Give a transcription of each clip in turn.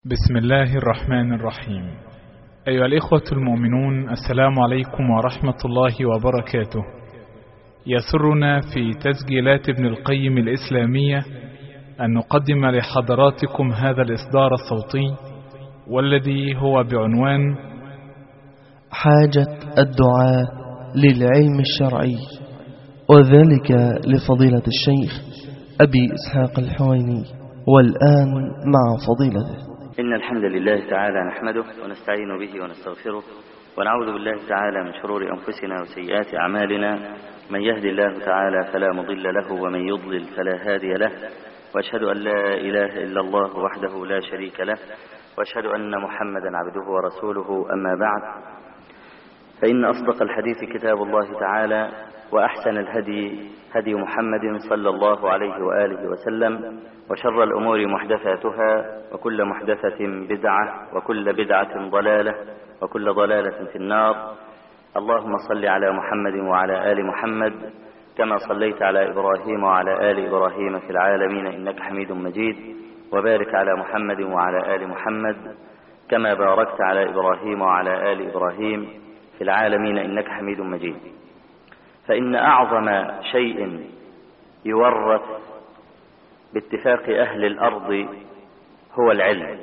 بسم الله الرحمن الرحيم. أيها الإخوة المؤمنون، السلام عليكم ورحمة الله وبركاته. يسرنا في تسجيلات ابن القيم الإسلامية أن نقدم لحضراتكم هذا الإصدار الصوتي، والذي هو بعنوان حاجة الدعاء للعلم الشرعي، وذلك لفضيلة الشيخ أبي إسحاق الحويني. والآن مع فضيلته. إن الحمد لله تعالى نحمده ونستعين به ونستغفره، ونعوذ بالله تعالى من شرور أنفسنا وسيئات أعمالنا. من يهدي الله تعالى فلا مضل له، ومن يضلل فلا هادي له. وأشهد أن لا إله إلا الله وحده لا شريك له، وأشهد أن محمدا عبده ورسوله. أما بعد، فإن أصدق الحديث كتاب الله تعالى، وأحسن الهدي هدي محمد صلى الله عليه وآله وسلم، وشر الأمور محدثاتها، وكل محدثة بدعة، وكل بدعة ضلالة، وكل ضلالة في النار. اللهم صل على محمد وعلى آل محمد كما صليت على إبراهيم وعلى آل إبراهيم في العالمين إنك حميد مجيد، وبارك على محمد وعلى آل محمد كما باركت على إبراهيم وعلى آل إبراهيم في العالمين إنك حميد مجيد. فإن أعظم شيء يورث باتفاق أهل الأرض هو العلم،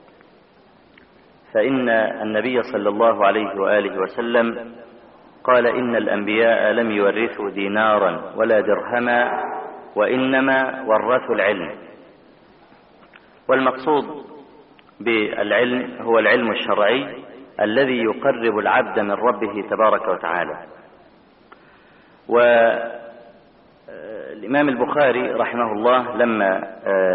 فإن النبي صلى الله عليه وآله وسلم قال: إن الأنبياء لم يورثوا دينارا ولا درهما، وإنما ورثوا العلم. والمقصود بالعلم هو العلم الشرعي الذي يقرب العبد من ربه تبارك وتعالى. والإمام البخاري رحمه الله لما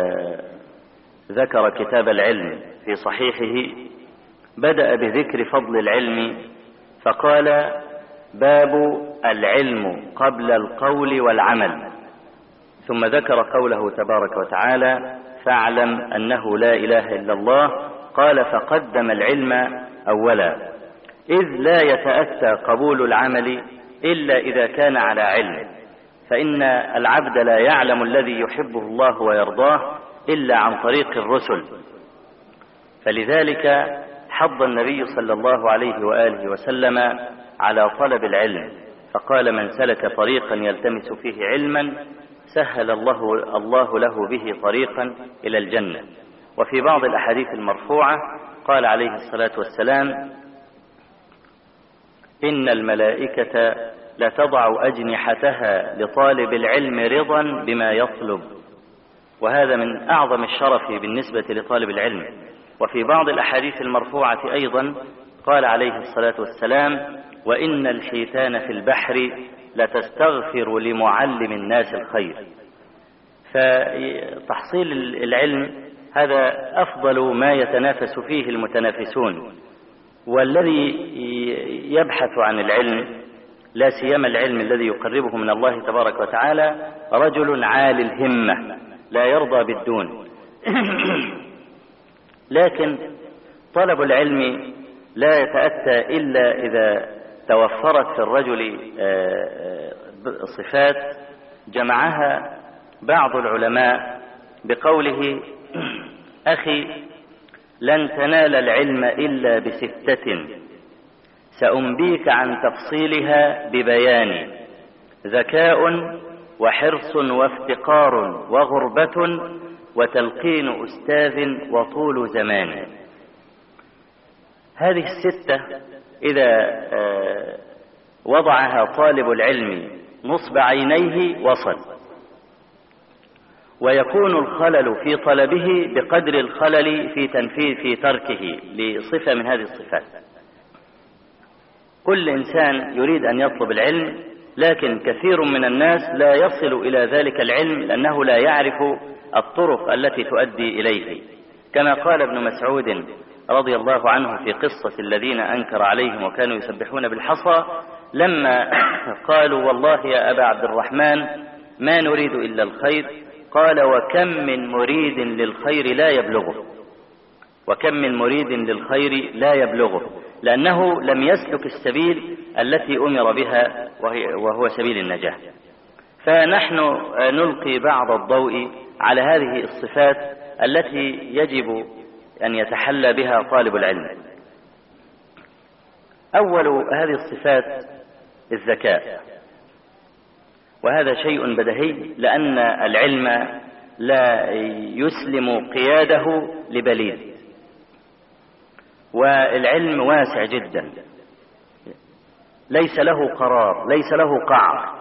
ذكر كتاب العلم في صحيحه بدأ بذكر فضل العلم، فقال: باب العلم قبل القول والعمل. ثم ذكر قوله تبارك وتعالى: فاعلم أنه لا إله إلا الله. قال: فقدم العلم أولا، إذ لا يتأتى قبول العمل إلا إذا كان على علم، فإن العبد لا يعلم الذي يحبه الله ويرضاه إلا عن طريق الرسل. فلذلك حض النبي صلى الله عليه وآله وسلم على طلب العلم، فقال: من سلك طريقا يلتمس فيه علما سهل الله له به طريقا إلى الجنة. وفي بعض الأحاديث المرفوعة قال عليه الصلاة والسلام: إن الملائكة لتضع أجنحتها لطالب العلم رضا بما يطلب. وهذا من أعظم الشرف بالنسبة لطالب العلم. وفي بعض الأحاديث المرفوعة أيضا قال عليه الصلاة والسلام: وإن الحيتان في البحر لتستغفر لمعلم الناس الخير. فتحصيل العلم هذا أفضل ما يتنافس فيه المتنافسون، والذي يبحث عن العلم لا سيما العلم الذي يقربه من الله تبارك وتعالى رجل عالي الهمة لا يرضى بالدون. لكن طلب العلم لا يتأتى إلا إذا توفرت في الرجل صفات جمعها بعض العلماء بقوله: أخي لن تنال العلم إلا بستة سأنبيك عن تفصيلها ببيان: ذكاء وحرص وافتقار وغربة وتلقين أستاذ وطول زمان. هذه الستة إذا وضعها طالب العلم نصب عينيه وصل، ويكون الخلل في طلبه بقدر الخلل في تركه لصفة من هذه الصفات. كل إنسان يريد أن يطلب العلم، لكن كثير من الناس لا يصل إلى ذلك العلم لأنه لا يعرف الطرق التي تؤدي إليه. كما قال ابن مسعود رضي الله عنه في قصة الذين أنكر عليهم وكانوا يسبحون بالحصى، لما قالوا: والله يا أبا عبد الرحمن ما نريد إلا الخير. قال: وكم من مريد للخير لا يبلغه، وكم من مريد للخير لا يبلغه، لأنه لم يسلك السبيل التي أمر بها وهو سبيل النجاة. فنحن نلقي بعض الضوء على هذه الصفات التي يجب أن يتحلى بها طالب العلم. أول هذه الصفات الذكاء، وهذا شيء بديهي، لأن العلم لا يسلم قياده لبليد، والعلم واسع جدا، ليس له قرار، ليس له قعر.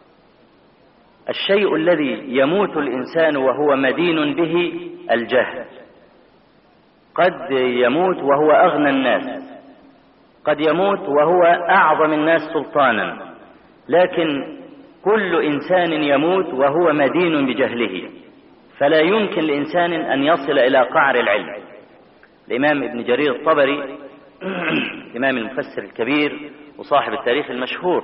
الشيء الذي يموت الإنسان وهو مدين به الجهل. قد يموت وهو أغنى الناس، قد يموت وهو أعظم الناس سلطانا، لكن كل إنسان يموت وهو مدين بجهله، فلا يمكن لإنسان أن يصل إلى قعر العلم. الإمام ابن جرير الطبري الإمام المفسر الكبير وصاحب التاريخ المشهور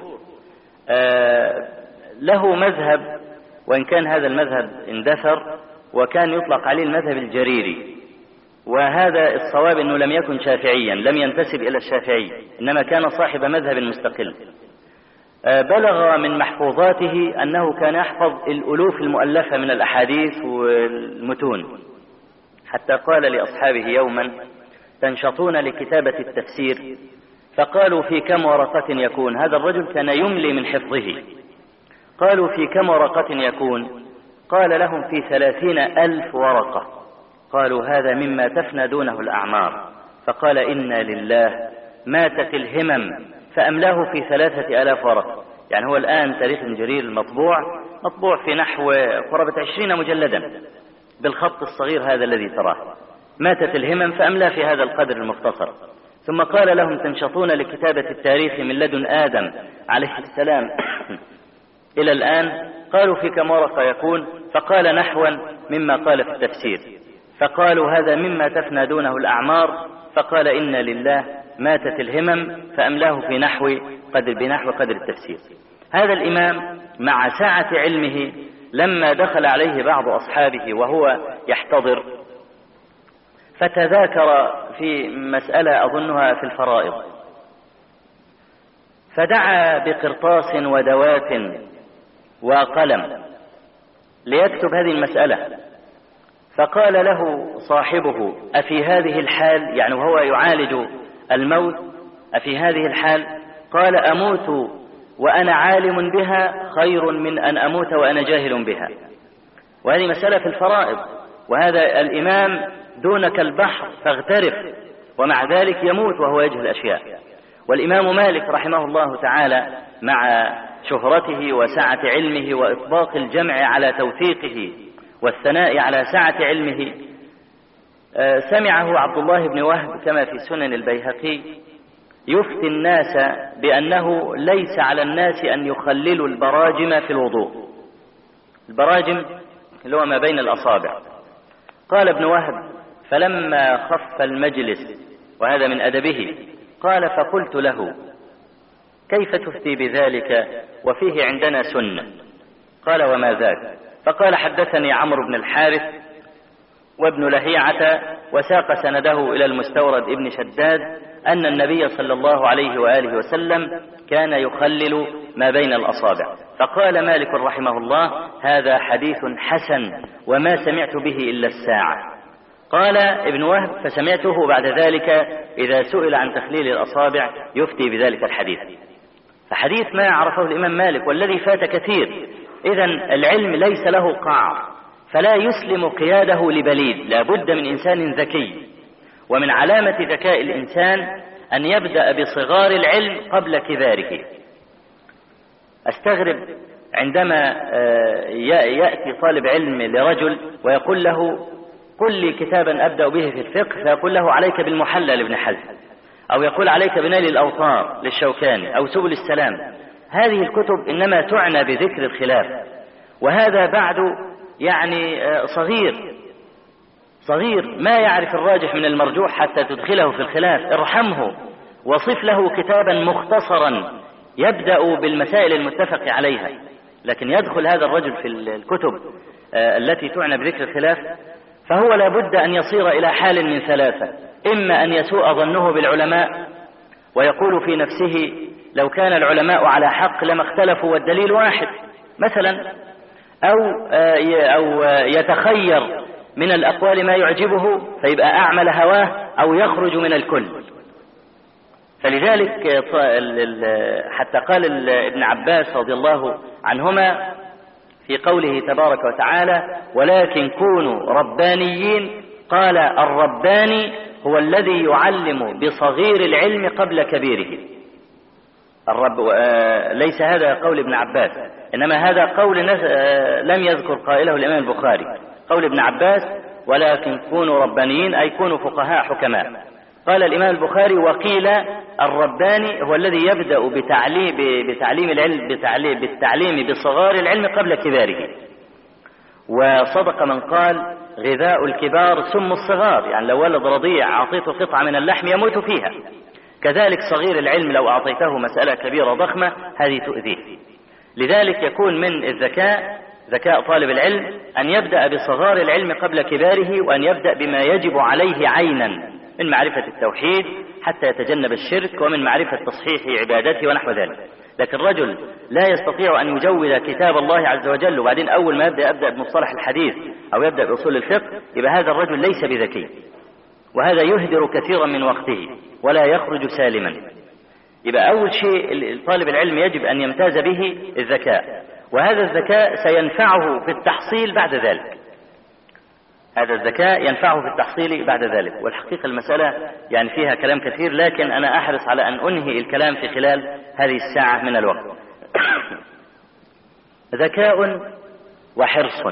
له مذهب، وإن كان هذا المذهب اندثر، وكان يطلق عليه المذهب الجريري، وهذا الصواب أنه لم يكن شافعيا، لم ينتسب إلى الشافعي، إنما كان صاحب مذهب مستقل. بلغ من محفوظاته أنه كان يحفظ الألوف المؤلفة من الأحاديث والمتون، حتى قال لأصحابه يوما: تنشطون لكتابة التفسير؟ فقالوا: في كم ورقة يكون؟ هذا الرجل كان يملي من حفظه. قالوا: في كم ورقة يكون؟ قال لهم: في 30,000 ورقة. قالوا: هذا مما تفنى دونه الأعمار. فقال: إنا لله، ماتت الهمم، فأملاه في 3,000 ورقة. يعني هو الآن تاريخ ابن جرير مطبوع في نحو قرابة 20 مجلدا بالخط الصغير هذا الذي تراه. ماتت الهمم فأملى في هذا القدر المختصر. ثم قال لهم: تنشطون لكتابة التاريخ من لدن آدم عليه السلام إلى الآن؟ قالوا: في كم ورقة يكون؟ فقال: نحوا مما قال في التفسير. فقالوا: هذا مما تفنى دونه الأعمار. فقال: إنا لله، ماتت الهمم، فأملاه في بنحو قدر التفسير. هذا الإمام مع سعة علمه لما دخل عليه بعض أصحابه وهو يحتضر، فتذاكر في مسألة أظنها في الفرائض، فدعا بقرطاس ودوات وقلم ليكتب هذه المسألة. فقال له صاحبه: أفي هذه الحال، يعني وهو يعالج الموت، أفي هذه الحال؟ قال: أموت وأنا عالم بها خير من أن أموت وأنا جاهل بها. وهذه مسألة في الفرائض، وهذا الإمام دونك البحر فاغترف، ومع ذلك يموت وهو يجهل أشياء. والإمام مالك رحمه الله تعالى مع شهرته وسعة علمه وإطباق الجمع على توثيقه والثناء على سعة علمه، سمعه عبد الله بن وهب كما في سنن البيهقي يفتي الناس بأنه ليس على الناس أن يخللوا البراجم في الوضوء. البراجم اللي هو ما بين الأصابع. قال ابن وهب: فلما خف المجلس، وهذا من أدبه، قال: فقلت له: كيف تفتي بذلك وفيه عندنا سنة؟ قال: وما ذاك؟ فقال: حدثني عمرو بن الحارث وابن لهيعة، وساق سنده إلى المستورد ابن شداد، أن النبي صلى الله عليه وآله وسلم كان يخلل ما بين الأصابع. فقال مالك رحمه الله: هذا حديث حسن، وما سمعت به إلا الساعة. قال ابن وهب: فسمعته بعد ذلك إذا سئل عن تخليل الأصابع يفتي بذلك الحديث. فحديث ما عرفه الإمام مالك، والذي فات كثير. إذن العلم ليس له قعر، فلا يسلم قياده لبليد، لا بد من إنسان ذكي. ومن علامة ذكاء الإنسان أن يبدأ بصغار العلم قبل كباره. أستغرب عندما يأتي طالب علم لرجل ويقول له: قل لي كتابا أبدأ به في الفقه، فيقول له: عليك بالمحلى لابن حزم، أو يقول: عليك بنيل الأوطار للشوكاني، أو سبل السلام. هذه الكتب إنما تعنى بذكر الخلاف، وهذا بعد يعني صغير ما يعرف الراجح من المرجوح حتى تدخله في الخلاف. ارحمه وصف له كتابا مختصرا يبدأ بالمسائل المتفق عليها. لكن يدخل هذا الرجل في الكتب التي تعنى بذكر الخلاف، فهو لابد أن يصير إلى حال من ثلاثة: إما أن يسوء ظنه بالعلماء ويقول في نفسه: لو كان العلماء على حق لما اختلفوا والدليل واحد مثلا، أو يتخير من الأقوال ما يعجبه فيبقى أعمل هواه أو يخرج من الكل. فلذلك حتى قال ابن عباس رضي الله عنهما في قوله تبارك وتعالى ولكن كونوا ربانيين، قال الرباني هو الذي يعلم بصغير العلم قبل كبيره. ليس هذا قول ابن عباس، إنما هذا قول لم يذكر قائله الإمام البخاري. قول ابن عباس ولكن كونوا ربانيين أي كونوا فقهاء حكماء. قال الإمام البخاري وقيل الرباني هو الذي يبدأ بتعليم العلم بالتعليم بصغار العلم قبل كباره. وصدق من قال غذاء الكبار سم الصغار، يعني لو ولد رضيع أعطيته قطعة من اللحم يموت فيها، كذلك صغير العلم لو أعطيته مسألة كبيرة ضخمة هذه تؤذيه. لذلك يكون من ذكاء طالب العلم أن يبدأ بصغار العلم قبل كباره، وأن يبدأ بما يجب عليه عينا من معرفة التوحيد حتى يتجنب الشرك، ومن معرفة تصحيح عبادته ونحو ذلك. لكن الرجل لا يستطيع أن يجود كتاب الله عز وجل وبعدين أول ما يبدأ بمصطلح الحديث أو يبدأ بأصول الفقه، يبقى هذا الرجل ليس بذكي، وهذا يهدر كثيرا من وقته ولا يخرج سالما. يبقى أول شيء طالب العلم يجب أن يمتاز به الذكاء، وهذا الذكاء سينفعه في التحصيل بعد ذلك. هذا الذكاء ينفعه في التحصيل بعد ذلك. والحقيقة المسألة يعني فيها كلام كثير، لكن أنا أحرص على أن أنهي الكلام في خلال هذه الساعة من الوقت. ذكاء وحرص.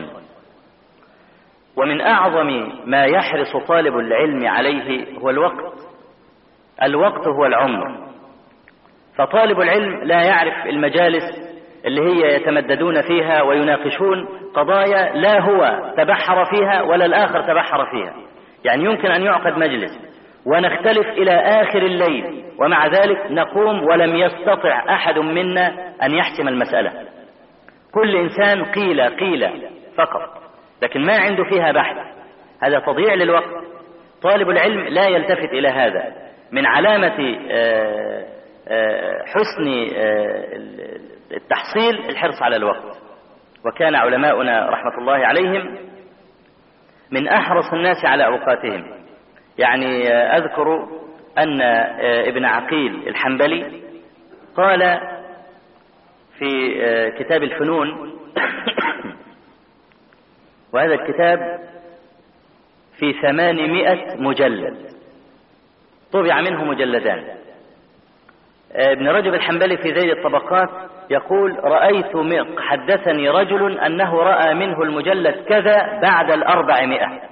ومن أعظم ما يحرص طالب العلم عليه هو الوقت. الوقت هو العمر. فطالب العلم لا يعرف المجالس اللي هي يتمددون فيها ويناقشون قضايا لا هو تبحر فيها ولا الآخر تبحر فيها. يعني يمكن أن يعقد مجلس ونختلف إلى آخر الليل، ومع ذلك نقوم ولم يستطع أحد منا أن يحسم المسألة. كل إنسان قيل فقط، لكن ما عنده فيها بحث. هذا تضييع للوقت. طالب العلم لا يلتفت إلى هذا. من علامة حسن التحصيل الحرص على الوقت. وكان علماؤنا رحمة الله عليهم من أحرص الناس على أوقاتهم. يعني أذكر أن ابن عقيل الحنبلي قال في كتاب الفنون وهذا الكتاب في 800 مجلد، طبع منه مجلدان. ابن رجب الحنبلي في ذيل الطبقات يقول حدثني رجل أنه رأى منه المجلد كذا بعد 400.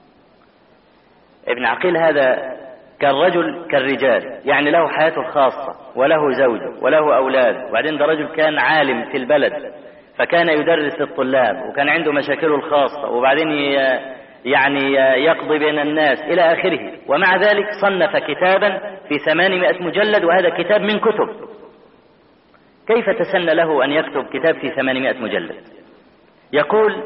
ابن عقيل هذا كان رجل كالرجال، يعني له حياته الخاصة وله زوجه وله أولاد، وبعدين ده رجل كان عالم في البلد فكان يدرس للطلاب وكان عنده مشاكله الخاصة، وبعدين يعني يقضي بين الناس إلى آخره. ومع ذلك صنف كتابا في 800 مجلد، وهذا كتاب من كتب. كيف تسنى له أن يكتب كتاب في 800 مجلد؟ يقول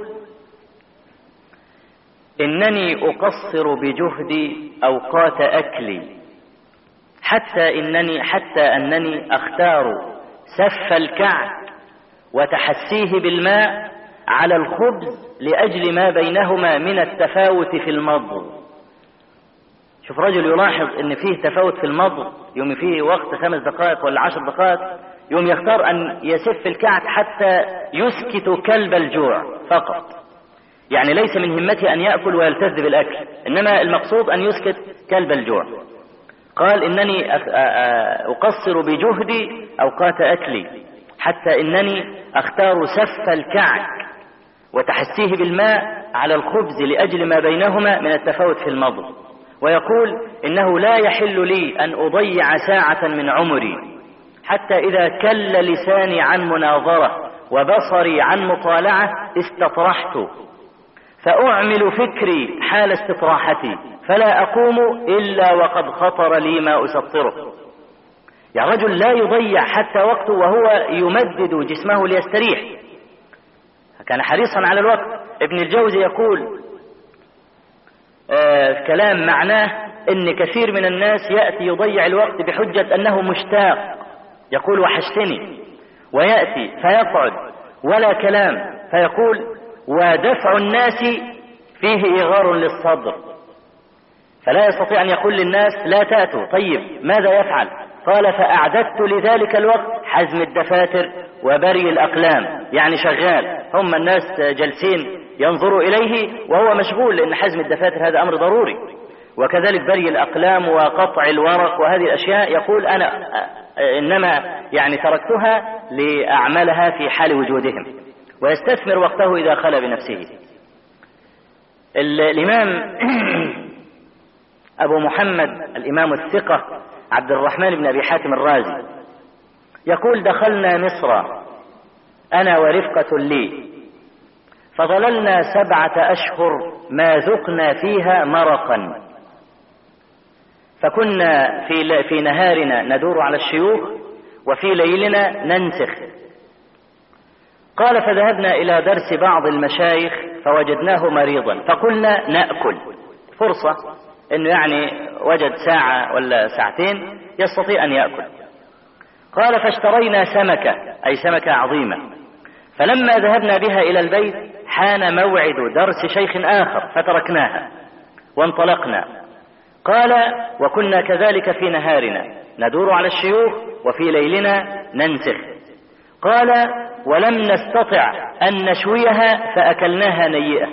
إنني أقصر بجهدي أوقات أكلي حتى أنني أختار سف الكعك وتحسيه بالماء على الخبز لأجل ما بينهما من التفاوت في المضغ. شوف رجل يلاحظ ان فيه تفاوت في المضغ، يوم فيه وقت 5 دقائق ولا 10 دقائق، يوم يختار ان يسف الكعك حتى يسكت كلب الجوع فقط. يعني ليس من همته ان يأكل ويلتذ بالاكل، انما المقصود ان يسكت كلب الجوع. قال انني اقصر بجهدي اوقات اكلي حتى انني اختار سف الكعك وتحسيه بالماء على الخبز لأجل ما بينهما من التفاوت في المضغ. ويقول إنه لا يحل لي أن أضيع ساعة من عمري حتى إذا كل لساني عن مناظرة وبصري عن مطالعة استطرحت، فأعمل فكري حال استطراحتي فلا أقوم إلا وقد خطر لي ما أسطره. يعني رجل لا يضيع حتى وقته وهو يمدد جسمه ليستريح، كان حريصا على الوقت. ابن الجوزي يقول كلام معناه ان كثير من الناس يأتي يضيع الوقت بحجة انه مشتاق، يقول وحشتني، ويأتي فيقعد ولا كلام، فيقول ودفع الناس فيه إيغار للصدر، فلا يستطيع أن يقول للناس لا تأتوا. طيب ماذا يفعل؟ قال فأعددت لذلك الوقت حزم الدفاتر وبري الأقلام، يعني شغال، هم الناس جالسين ينظروا إليه وهو مشغول، لأن حزم الدفاتر هذا أمر ضروري، وكذلك بري الأقلام وقطع الورق وهذه الأشياء. يقول أنا إنما يعني تركتها لأعملها في حال وجودهم، ويستثمر وقته إذا خلى بنفسه. الإمام أبو محمد الإمام الثقة عبد الرحمن بن أبي حاتم الرازي يقول دخلنا مصر أنا ورفقة لي، فظللنا 7 أشهر ما ذقنا فيها مرقا، فكنا في نهارنا ندور على الشيوخ وفي ليلنا ننسخ. قال فذهبنا إلى درس بعض المشايخ فوجدناه مريضا، فقلنا نأكل، فرصة انه يعني وجد ساعة ولا ساعتين يستطيع ان يأكل. قال فاشترينا سمكة، اي سمكة عظيمة، فلما ذهبنا بها الى البيت حان موعد درس شيخ اخر فتركناها وانطلقنا. قال وكنا كذلك في نهارنا ندور على الشيوخ وفي ليلنا ننسخ. قال ولم نستطع ان نشويها فاكلناها نيئة.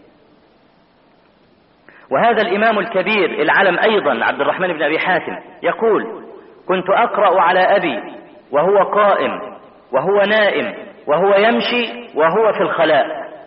وهذا الإمام الكبير العلم أيضا عبد الرحمن بن أبي حاتم يقول كنت أقرأ على أبي وهو قائم وهو نائم وهو يمشي وهو في الخلاء،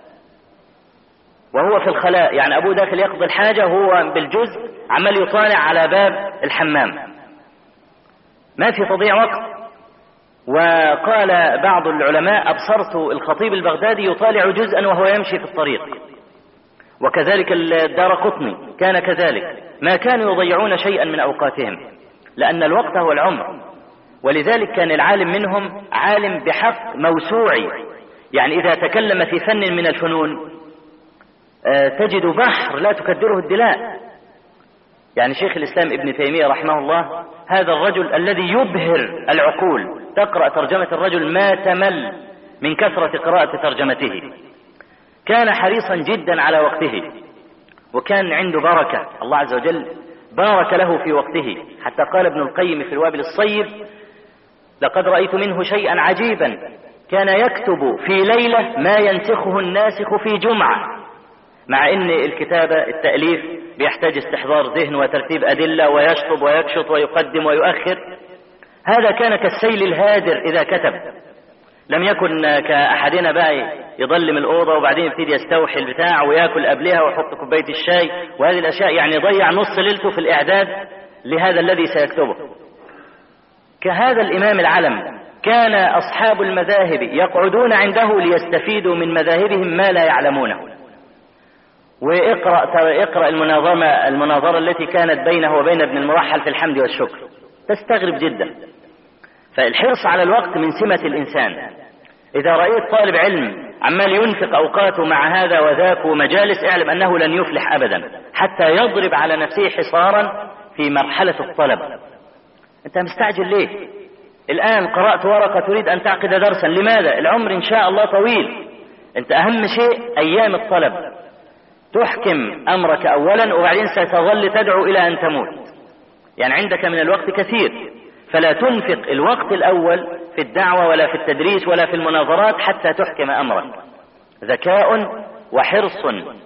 وهو في الخلاء يعني أبوه داخل يقضي الحاجة وهو بالجزء عمال يطالع على باب الحمام، ما في تضييع وقت. وقال بعض العلماء أبصرت الخطيب البغدادي يطالع جزءا وهو يمشي في الطريق، وكذلك الدارقطني كان كذلك، ما كانوا يضيعون شيئا من أوقاتهم، لأن الوقت هو العمر. ولذلك كان العالم منهم عالم بحق موسوعي، يعني إذا تكلم في فن من الفنون تجد بحر لا تكدره الدلاء. يعني شيخ الإسلام ابن تيمية رحمه الله هذا الرجل الذي يبهر العقول، تقرأ ترجمة الرجل ما تمل من كثرة قراءة ترجمته. كان حريصا جدا على وقته، وكان عنده بركة، الله عز وجل بارك له في وقته، حتى قال ابن القيم في الوابل الصيب لقد رأيت منه شيئا عجيبا، كان يكتب في ليلة ما ينسخه الناسخ في جمعة، مع ان الكتابة التأليف بيحتاج استحضار ذهن وترتيب أدلة ويشطب ويكشط ويقدم ويؤخر. هذا كان كالسيل الهادر إذا كتب، لم يكن كأحدنا بقى يضلم الأوضة وبعدين يبتدي يستوحي البتاع ويأكل قبلها ويحط كوباية الشاي وهذه الأشياء، يعني يضيع نص ليلته في الإعداد لهذا الذي سيكتبه. كهذا الإمام العلم كان أصحاب المذاهب يقعدون عنده ليستفيدوا من مذاهبهم ما لا يعلمونه. واقرأ المناظرة التي كانت بينه وبين ابن المرحل في الحمد والشكر، تستغرب جدا. فالحرص على الوقت من سمة الإنسان. إذا رأيت طالب علم عمال ينفق أوقاته مع هذا وذاك ومجالس، اعلم أنه لن يفلح أبدا حتى يضرب على نفسه حصارا في مرحلة الطلب. أنت مستعجل ليه؟ الآن قرأت ورقة تريد أن تعقد درسا، لماذا؟ العمر إن شاء الله طويل. أنت أهم شيء أيام الطلب، تحكم أمرك أولا وبعدين ستظل تدعو إلى أن تموت، يعني عندك من الوقت كثير، فلا تنفق الوقت الأول في الدعوة ولا في التدريس ولا في المناظرات حتى تحكم أمرك. ذكاء وحرص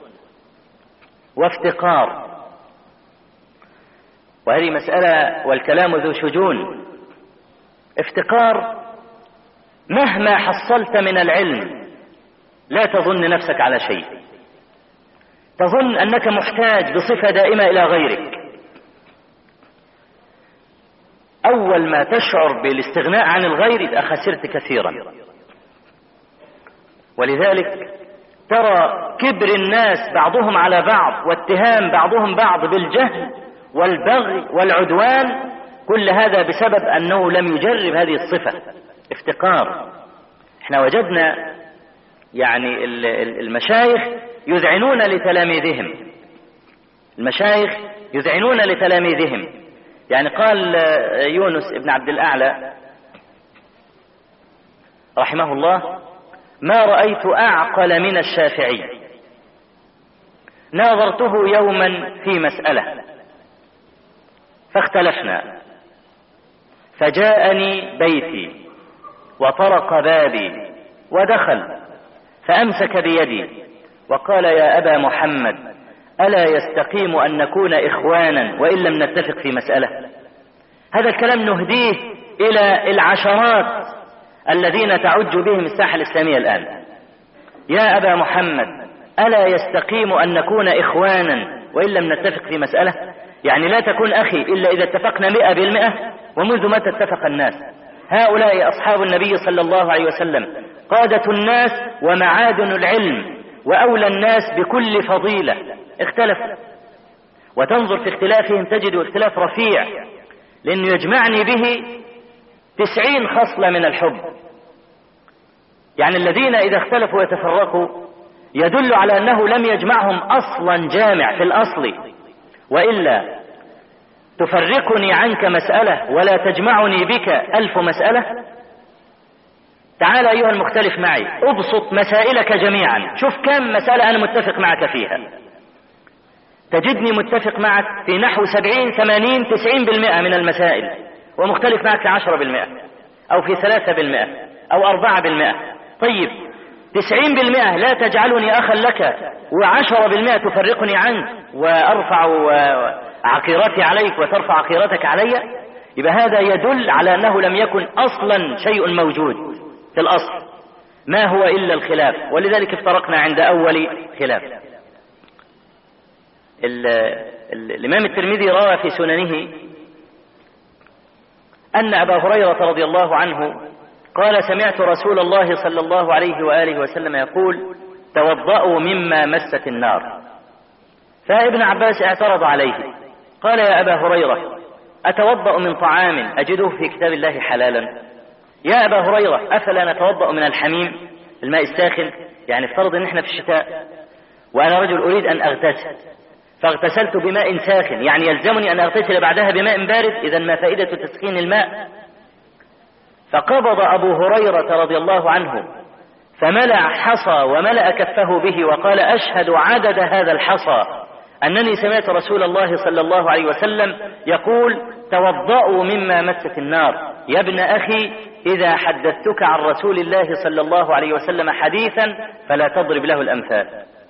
وافتقار، وهذه مسألة والكلام ذو شجون. افتقار، مهما حصلت من العلم لا تظن نفسك على شيء، تظن أنك محتاج بصفة دائمة إلى غيرك. أول ما تشعر بالاستغناء عن الغير إذا خسرت كثيرا. ولذلك ترى كبر الناس بعضهم على بعض واتهام بعضهم بعض بالجهل والبغي والعدوان، كل هذا بسبب أنه لم يجرب هذه الصفة، افتقار. احنا وجدنا يعني المشايخ يذعنون لتلاميذهم، المشايخ يذعنون لتلاميذهم. يعني قال يونس ابن عبد الأعلى رحمه الله ما رأيت أعقل من الشافعي، ناظرته يوما في مسألة فاختلفنا، فجاءني بيتي وطرق بابي ودخل فأمسك بيدي وقال: يا أبا محمد، ألا يستقيم أن نكون إخوانا وإن لم نتفق في مسألة؟ هذا الكلام نهديه إلى العشرات الذين تعج بهم الساحة الإسلامية الآن. يا أبا محمد، ألا يستقيم أن نكون إخوانا وإن لم نتفق في مسألة؟ يعني لا تكون أخي إلا إذا اتفقنا 100%. ومنذ متى اتفق الناس؟ هؤلاء أصحاب النبي صلى الله عليه وسلم، قادة الناس ومعادن العلم وأولى الناس بكل فضيلة، اختلفوا، وتنظر في اختلافهم تجد اختلاف رفيع، لأنه يجمعني به 90 خصلة من الحب. يعني الذين إذا اختلفوا ويتفرقوا يدل على أنه لم يجمعهم أصلا جامع في الأصل، وإلا تفرقني عنك مسألة ولا تجمعني بك 1000 مسألة. تعال أيها المختلف معي، أبسط مسائلك جميعا، شوف كم مسألة أنا متفق معك فيها، تجدني متفق معك في نحو 70 80 90% من المسائل، ومختلف معك في 10% أو في 3% أو 4%. طيب 90% لا تجعلني أخا لك، و10% تفرقني عنك وأرفع عقيرتي عليك وترفع عقيرتك علي. يبقى هذا يدل على أنه لم يكن أصلا شيء موجود في الأصل، ما هو إلا الخلاف، ولذلك افترقنا عند أول خلاف. الإمام الترمذي روى في سننه أن أبا هريرة رضي الله عنه قال: سمعت رسول الله صلى الله عليه وآله وسلم يقول: توضأوا مما مست النار. فابن عباس اعترض عليه قال: يا أبا هريرة، أتوضأ من طعام أجده في كتاب الله حلالا؟ يا أبا هريرة، أفلا نتوضأ من الحميم، الماء الساخن؟ يعني افترض ان احنا في الشتاء وأنا رجل أريد أن أغتسل، فاغتسلت بماء ساخن، يعني يلزمني أن أغتسل بعدها بماء بارد؟ إذن ما فائدة تسخين الماء؟ فقبض أبو هريرة رضي الله عنه فملأ حصى وملأ كفه به وقال: أشهد عدد هذا الحصى أنني سمعت رسول الله صلى الله عليه وسلم يقول: توضأوا مما مست النار. يا ابن أخي، إذا حدثتك عن رسول الله صلى الله عليه وسلم حديثا فلا تضرب له الأمثال.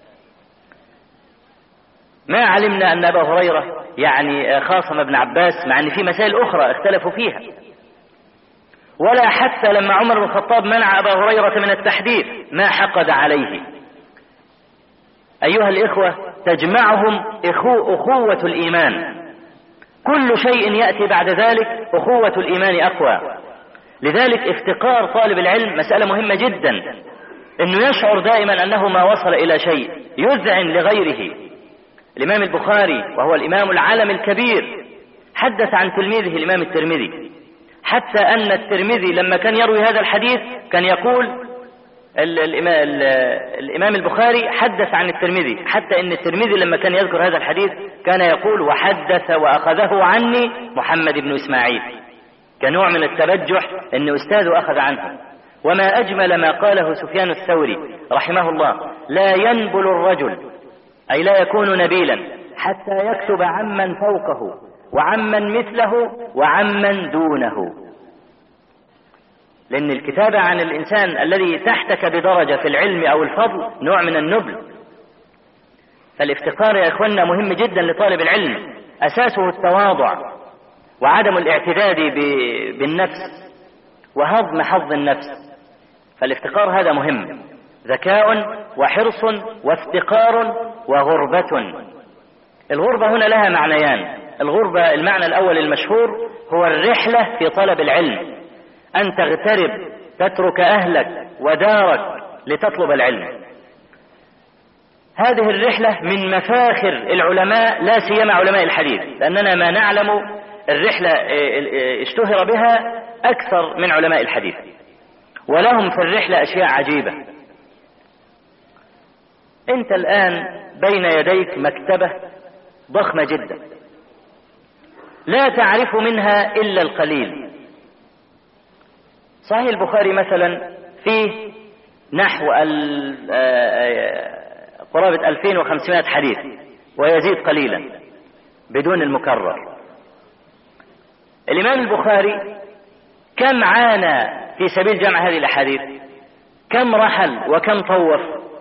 ما علمنا أن أبا هريرة يعني خاصم ابن عباس، مع أن في مسائل أخرى اختلفوا فيها، ولا حتى لما عمر بن الخطاب منع أبا هريرة من التحديث ما حقد عليه. أيها الإخوة، تجمعهم أخوة الإيمان، كل شيء يأتي بعد ذلك أخوة الإيمان أقوى. لذلك افتقار طالب العلم مسألة مهمة جدا، أنه يشعر دائما أنه ما وصل إلى شيء يذعن لغيره. الإمام البخاري وهو الإمام العالم الكبير حدث عن تلميذه الإمام الترمذي، حتى أن الترمذي لما كان يروي هذا الحديث كان يقول الإمام البخاري حدث عن الترمذي، حتى أن الترمذي لما كان يذكر هذا الحديث كان يقول: وحدث وأخذه عني محمد بن إسماعيل، كنوع من التبجح أن أستاذه أخذ عنه. وما أجمل ما قاله سفيان الثوري رحمه الله: لا ينبل الرجل، أي لا يكون نبيلا، حتى يكتب عمن فوقه وعمن مثله وعمن دونه. لأن الكتابة عن الإنسان الذي تحتك بدرجة في العلم أو الفضل نوع من النبل. فالافتقار يا إخواننا مهم جدا لطالب العلم، أساسه التواضع وعدم الاعتداد بالنفس وهضم حظ النفس. فالافتقار هذا مهم، ذكاء وحرص وافتقار وغربة. الغربة هنا لها معنيان. الغربة المعنى الأول المشهور هو الرحلة في طلب العلم، أن تغترب، تترك أهلك ودارك لتطلب العلم. هذه الرحلة من مفاخر العلماء، لا سيما علماء الحديث، لأننا ما نعلم الرحلة اشتهر بها أكثر من علماء الحديث، ولهم في الرحلة أشياء عجيبة. أنت الآن بين يديك مكتبة ضخمة جدا لا تعرف منها إلا القليل. صحيح البخاري مثلا فيه نحو قرابة 2500 حديث ويزيد قليلا بدون المكرر. الإمام البخاري كم عانى في سبيل جمع هذه الأحاديث؟ كم رحل وكم طوف؟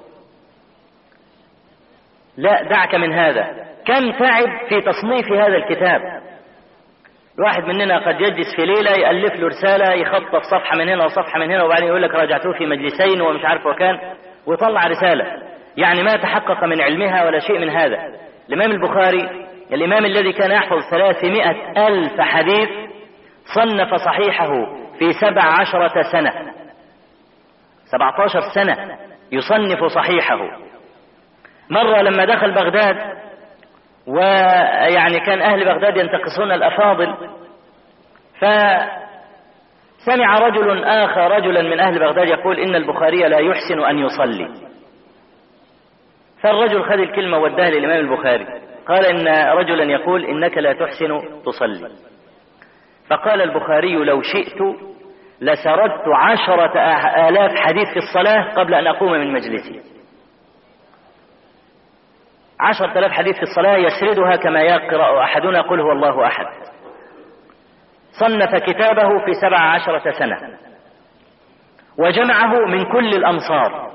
لا دعك من هذا، كم تعب في تصنيف هذا الكتاب. الواحد مننا قد يجلس في ليلة يألف له رسالة، يخطف صفحة من هنا وصفحة من هنا، وبعدين يقول لك راجعته في مجلسين ومش عارف وكان، ويطلع رسالة يعني ما تحقق من علمها ولا شيء من هذا. الإمام البخاري الإمام الذي كان يحفظ 300,000 حديث صنف صحيحه في 17 سنة، 17 سنة يصنف صحيحه. مرة لما دخل بغداد، ويعني كان أهل بغداد ينتقصون الأفاضل، فسمع رجل آخر رجلا من أهل بغداد يقول إن البخاري لا يحسن أن يصلي. فالرجل خذ الكلمة وداها للإمام البخاري، قال إن رجلا يقول إنك لا تحسن تصلي. فقال البخاري لو شئت لسردت 10,000 حديث في الصلاة قبل أن أقوم من مجلسي. 10,000 حديث في الصلاة يسردها كما يقرأ أحدنا قل هو الله أحد. صنف كتابه في 17 سنة وجمعه من كل الأمصار.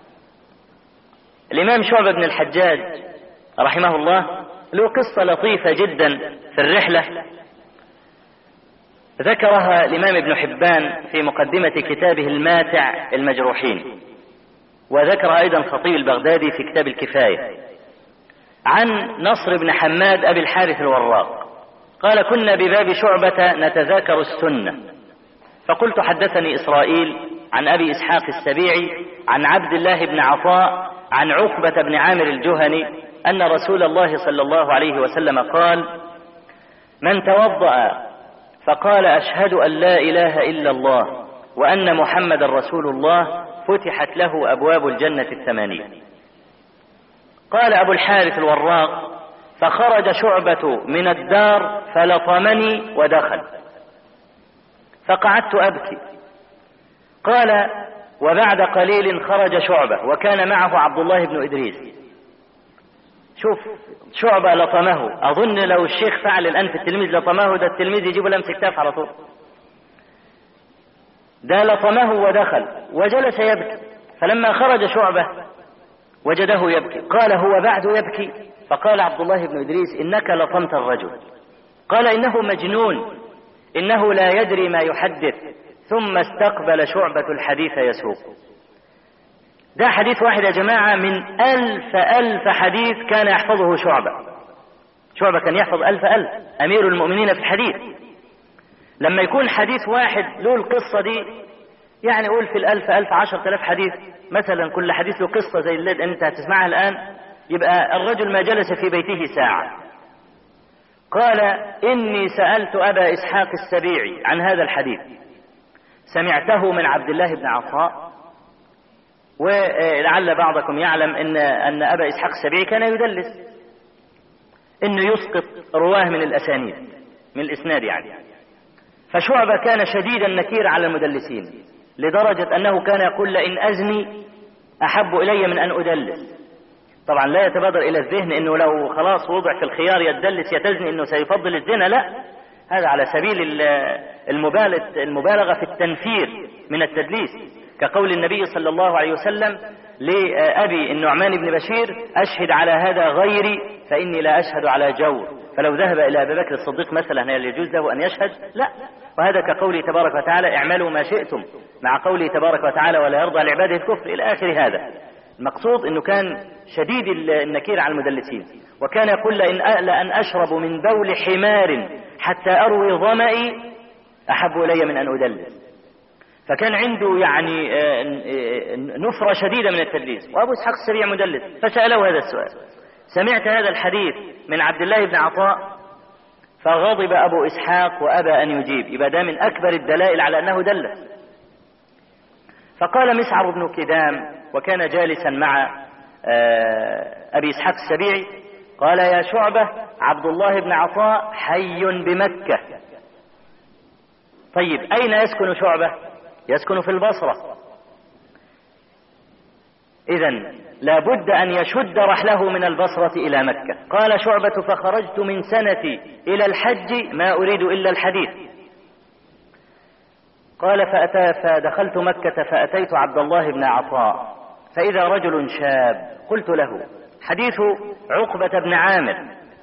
الإمام شعبة بن الحجاج رحمه الله له قصة لطيفة جدا في الرحلة، ذكرها الإمام ابن حبان في مقدمة كتابه الماتع المجروحين، وذكرها أيضا الخطيب البغدادي في كتاب الكفاية، عن نصر بن حماد أبي الحارث الوراق قال كنا بباب شعبة نتذاكر السنة، فقلت حدثني إسرائيل عن أبي إسحاق السبيعي عن عبد الله بن عطاء عن عقبة بن عامر الجهني أن رسول الله صلى الله عليه وسلم قال من توضأ فقال أشهد أن لا إله إلا الله وأن محمد رسول الله فتحت له أبواب الجنة 8. قال أبو الحارث الوراق فخرج شعبة من الدار فلطمني ودخل فقعدت أبكي. قال وبعد قليل خرج شعبة وكان معه عبد الله بن إدريس. شوف شعبة لطمه، أظن لو الشيخ فعل الآن في التلميذ لطمه، ده التلميذ يجيب لمس كتاف على طول. ده لطمه ودخل وجلس يبكي، فلما خرج شعبة وجده يبكي قال هو بعد يبكي؟ فقال عبد الله بن إدريس إنك لطمت الرجل. قال إنه مجنون، إنه لا يدري ما يحدث. ثم استقبل شعبة الحديث يسوق. ده حديث واحد يا جماعة من 1000 حديث كان يحفظه شعبة. شعبة كان يحفظ 1000 أمير المؤمنين في الحديث. لما يكون حديث واحد له القصة دي، يعني قول في 1000 10,000 حديث مثلا، كل حديث له قصة زي اللي انت هتسمعها الآن، يبقى الرجل ما جلس في بيته ساعة. قال إني سألت أبا إسحاق السبيعي عن هذا الحديث، سمعته من عبد الله بن عطاء، ولعل بعضكم يعلم أن أبا إسحاق السبيعي كان يدلس، إنه يسقط رواه من الأسانيد من الإسناد يعني. فشعبة كان شديد النكير على المدلسين لدرجة أنه كان يقول لئن أزني أحب إلي من أن أدلس. طبعا لا يتبادر إلى الذهن أنه لو خلاص وضع في الخيار يدلس يتزني أنه سيفضل الزنا، لا، هذا على سبيل المبالغة في التنفير من التدليس، كقول النبي صلى الله عليه وسلم لأبي النعمان بن بشير أشهد على هذا غيري فإني لا أشهد على جور. فلو ذهب إلى أبي بكر الصديق مثلا هل يجوز له أن يشهد؟ لا. وهذا كقوله تبارك وتعالى اعملوا ما شئتم، مع قوله تبارك وتعالى ولا يرضى لعباده الكفر إلى آخر هذا. المقصود أنه كان شديد النكير على المدلسين، وكان يقول لأن أشرب من بول حمار حتى أروي ظمئي أحب إلي من أن أدلس. فكان عنده يعني نفرة شديدة من التدليس. وأبو إسحاق السبيعي مدلس، فسأله هذا السؤال، سمعت هذا الحديث من عبد الله بن عطاء؟ فغضب أبو إسحاق وأبى أن يجيب، يبقى ده من أكبر الدلائل على أنه دلس. فقال مسعر بن كدام وكان جالسا مع أبي إسحاق السبيعي، قال يا شعبة عبد الله بن عطاء حي بمكة. طيب أين يسكن شعبة؟ يسكن في البصرة. إذن لابد أن يشد رحله من البصرة إلى مكة. قال شعبة: فخرجت من سنتي إلى الحج ما أريد إلا الحديث. قال: فدخلت مكة فأتيت عبد الله بن عطاء فإذا رجل شاب، قلت له: حديث عقبة بن عامر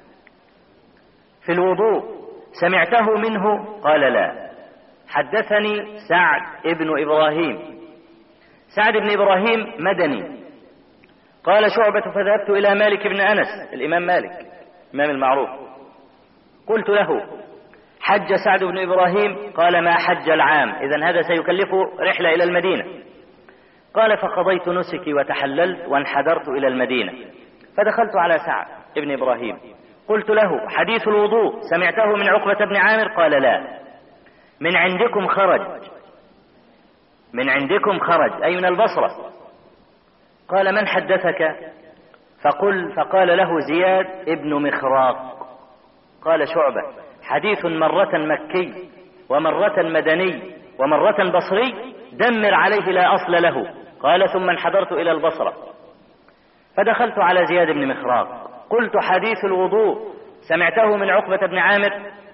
في الوضوء سمعته منه؟ قال: لا، حدثني سعد بن إبراهيم. سعد بن إبراهيم مدني. قال شعبة: فذهبت إلى مالك بن أنس، الإمام مالك الإمام المعروف، قلت له: حج سعد بن إبراهيم؟ قال: ما حج العام، إذن هذا سيكلفه رحلة إلى المدينة. قال: فقضيت نسكي وتحللت وانحدرت إلى المدينة، فدخلت على سعد بن إبراهيم قلت له: حديث الوضوء سمعته من عقبة بن عامر؟ قال: لا. من عندكم خرج، من عندكم خرج أي من البصرة. قال: من حدثك؟ فقال له: زياد ابن مخراق. قال شعبة: حديث مرة مكي ومرة مدني ومرة بصري، دمر عليه لا أصل له. قال: ثم انحدرت إلى البصرة فدخلت على زياد بن مخراق قلت: حديث الوضوء سمعته من عقبة بن عامر؟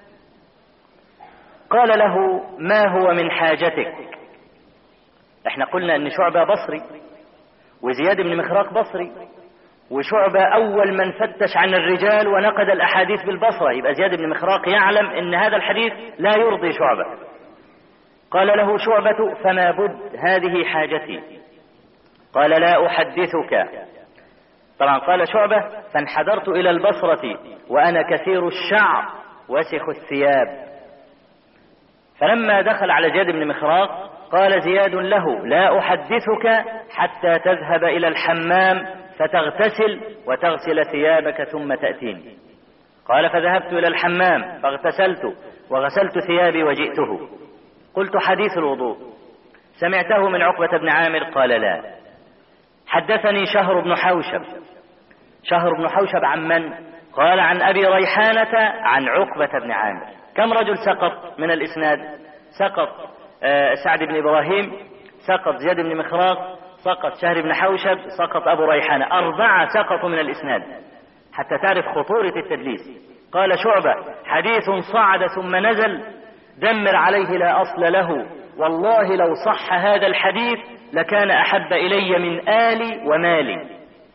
قال له: ما هو من حاجتك؟ احنا قلنا ان شعبة بصري وزياد بن مخراق بصري، وشعبة أول من فتش عن الرجال ونقد الأحاديث بالبصرة، يبقى زياد بن مخراق يعلم أن هذا الحديث لا يرضي شعبة. قال له شعبة: فما بد، هذه حاجتي. قال: لا أحدثك. طبعا قال شعبة: فانحدرت إلى البصرة وأنا كثير الشعر وسخ الثياب. فلما دخل على زياد بن مخراق قال زياد له: لا أحدثك حتى تذهب إلى الحمام فتغتسل وتغسل ثيابك ثم تأتيني. قال: فذهبت إلى الحمام فاغتسلت وغسلت ثيابي وجئته. قلت: حديث الوضوء سمعته من عقبة بن عامر؟ قال: لا. حدثني شهر بن حوشب. شهر بن حوشب عن من؟ قال: عن أبي ريحانة عن عقبة بن عامر. كم رجل سقط من الإسناد؟ سقط سعد بن إبراهيم، سقط زياد بن مخراق، سقط شهر بن حوشب، سقط أبو ريحانة، 4 سقطوا من الإسناد حتى تعرف خطورة التدليس. قال شعبة: حديث صعد ثم نزل، دمر عليه لا أصل له، والله لو صح هذا الحديث لكان أحب إلي من آلي ومالي.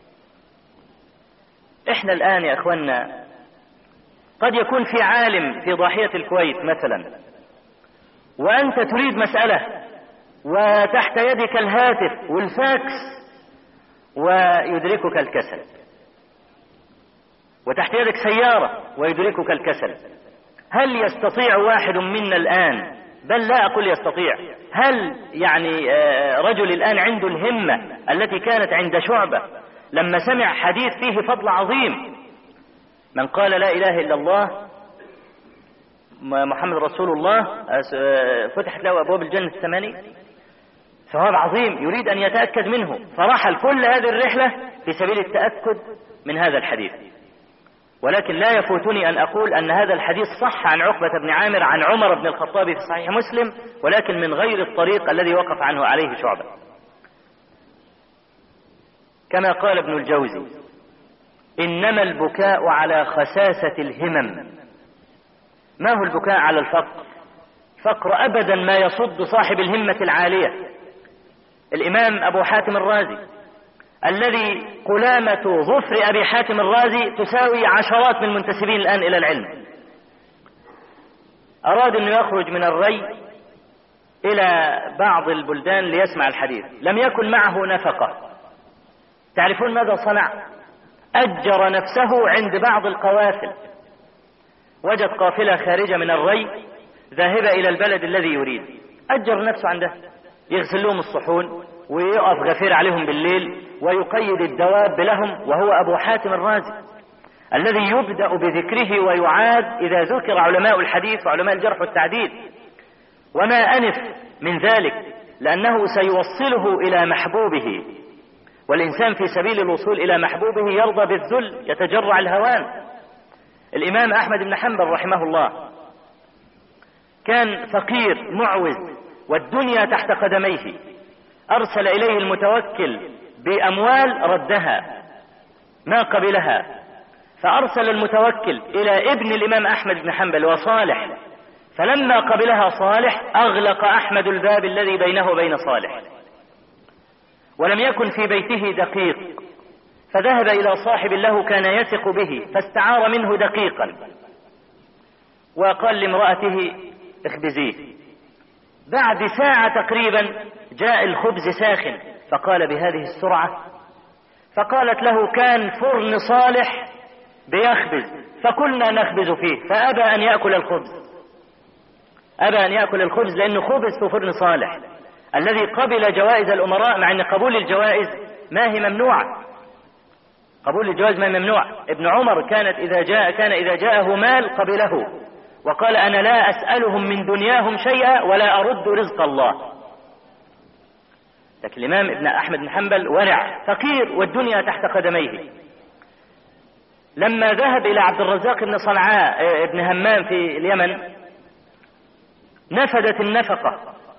إحنا الآن يا أخوانا قد يكون في عالم في ضاحية الكويت مثلا، وأنت تريد مسألة وتحت يدك الهاتف والفاكس ويدركك الكسل، وتحت يدك سيارة ويدركك الكسل. هل يستطيع واحد منا الآن، بل لا أقول يستطيع، هل يعني رجل الآن عنده الهمة التي كانت عند شعبة لما سمع حديث فيه فضل عظيم؟ من قال لا إله إلا الله محمد رسول الله فتحت له أبواب الجنة 8، ثواب عظيم يريد أن يتأكد منه، فرحل كل هذه الرحلة في سبيل التأكد من هذا الحديث. ولكن لا يفوتني أن أقول أن هذا الحديث صح عن عقبة بن عامر عن عمر بن الخطاب في صحيح مسلم، ولكن من غير الطريق الذي وقف عنه عليه شعبة. كما قال ابن الجوزي: إنما البكاء على خساسة الهمم. ما هو البكاء على الفقر؟ فقر أبدا ما يصد صاحب الهمة العالية. الإمام أبو حاتم الرازي الذي قلامة ظفر أبي حاتم الرازي تساوي عشرات من المنتسبين الآن إلى العلم، أراد أن يخرج من الري إلى بعض البلدان ليسمع الحديث، لم يكن معه نفقة. تعرفون ماذا صنع؟ أجر نفسه عند بعض القوافل، وجد قافلة خارجة من الري ذاهبة إلى البلد الذي يريد، أجر نفسه عنده، يغسل لهم الصحون ويقف غفير عليهم بالليل ويقيد الدواب لهم، وهو أبو حاتم الرازي الذي يبدأ بذكره ويعاد إذا ذكر علماء الحديث وعلماء الجرح والتعديل. وما أنف من ذلك لأنه سيوصله إلى محبوبه، والإنسان في سبيل الوصول إلى محبوبه يرضى بالذل، يتجرع الهوان. الإمام أحمد بن حنبل رحمه الله كان فقير معوز والدنيا تحت قدميه، أرسل إليه المتوكل بأموال ردها ما قبلها، فأرسل المتوكل إلى ابن الإمام أحمد بن حنبل وصالح، فلما قبلها صالح أغلق أحمد الباب الذي بينه وبين صالح، ولم يكن في بيته دقيق، فذهب إلى صاحب له كان يثق به فاستعار منه دقيقا وقال لامرأته اخبزيه. بعد ساعة تقريبا جاء الخبز ساخن، فقال بهذه السرعة؟ فقالت له كان فرن صالح بيخبز فكنا نخبز فيه، فأبى أن يأكل الخبز، أبى أن يأكل الخبز لأنه خبز في فرن صالح الذي قبل جوائز الأمراء، مع أن قبول الجوائز ما هي ممنوعة، قبول الجوائز ما هي ممنوع. ابن عمر كان إذا جاءه مال قبله وقال أنا لا أسألهم من دنياهم شيئا ولا أرد رزق الله. لكن الإمام ابن أحمد بن حنبل ورع فقير والدنيا تحت قدميه. لما ذهب إلى عبد الرزاق بن صنعاء ابن همام في اليمن نفدت النفقة،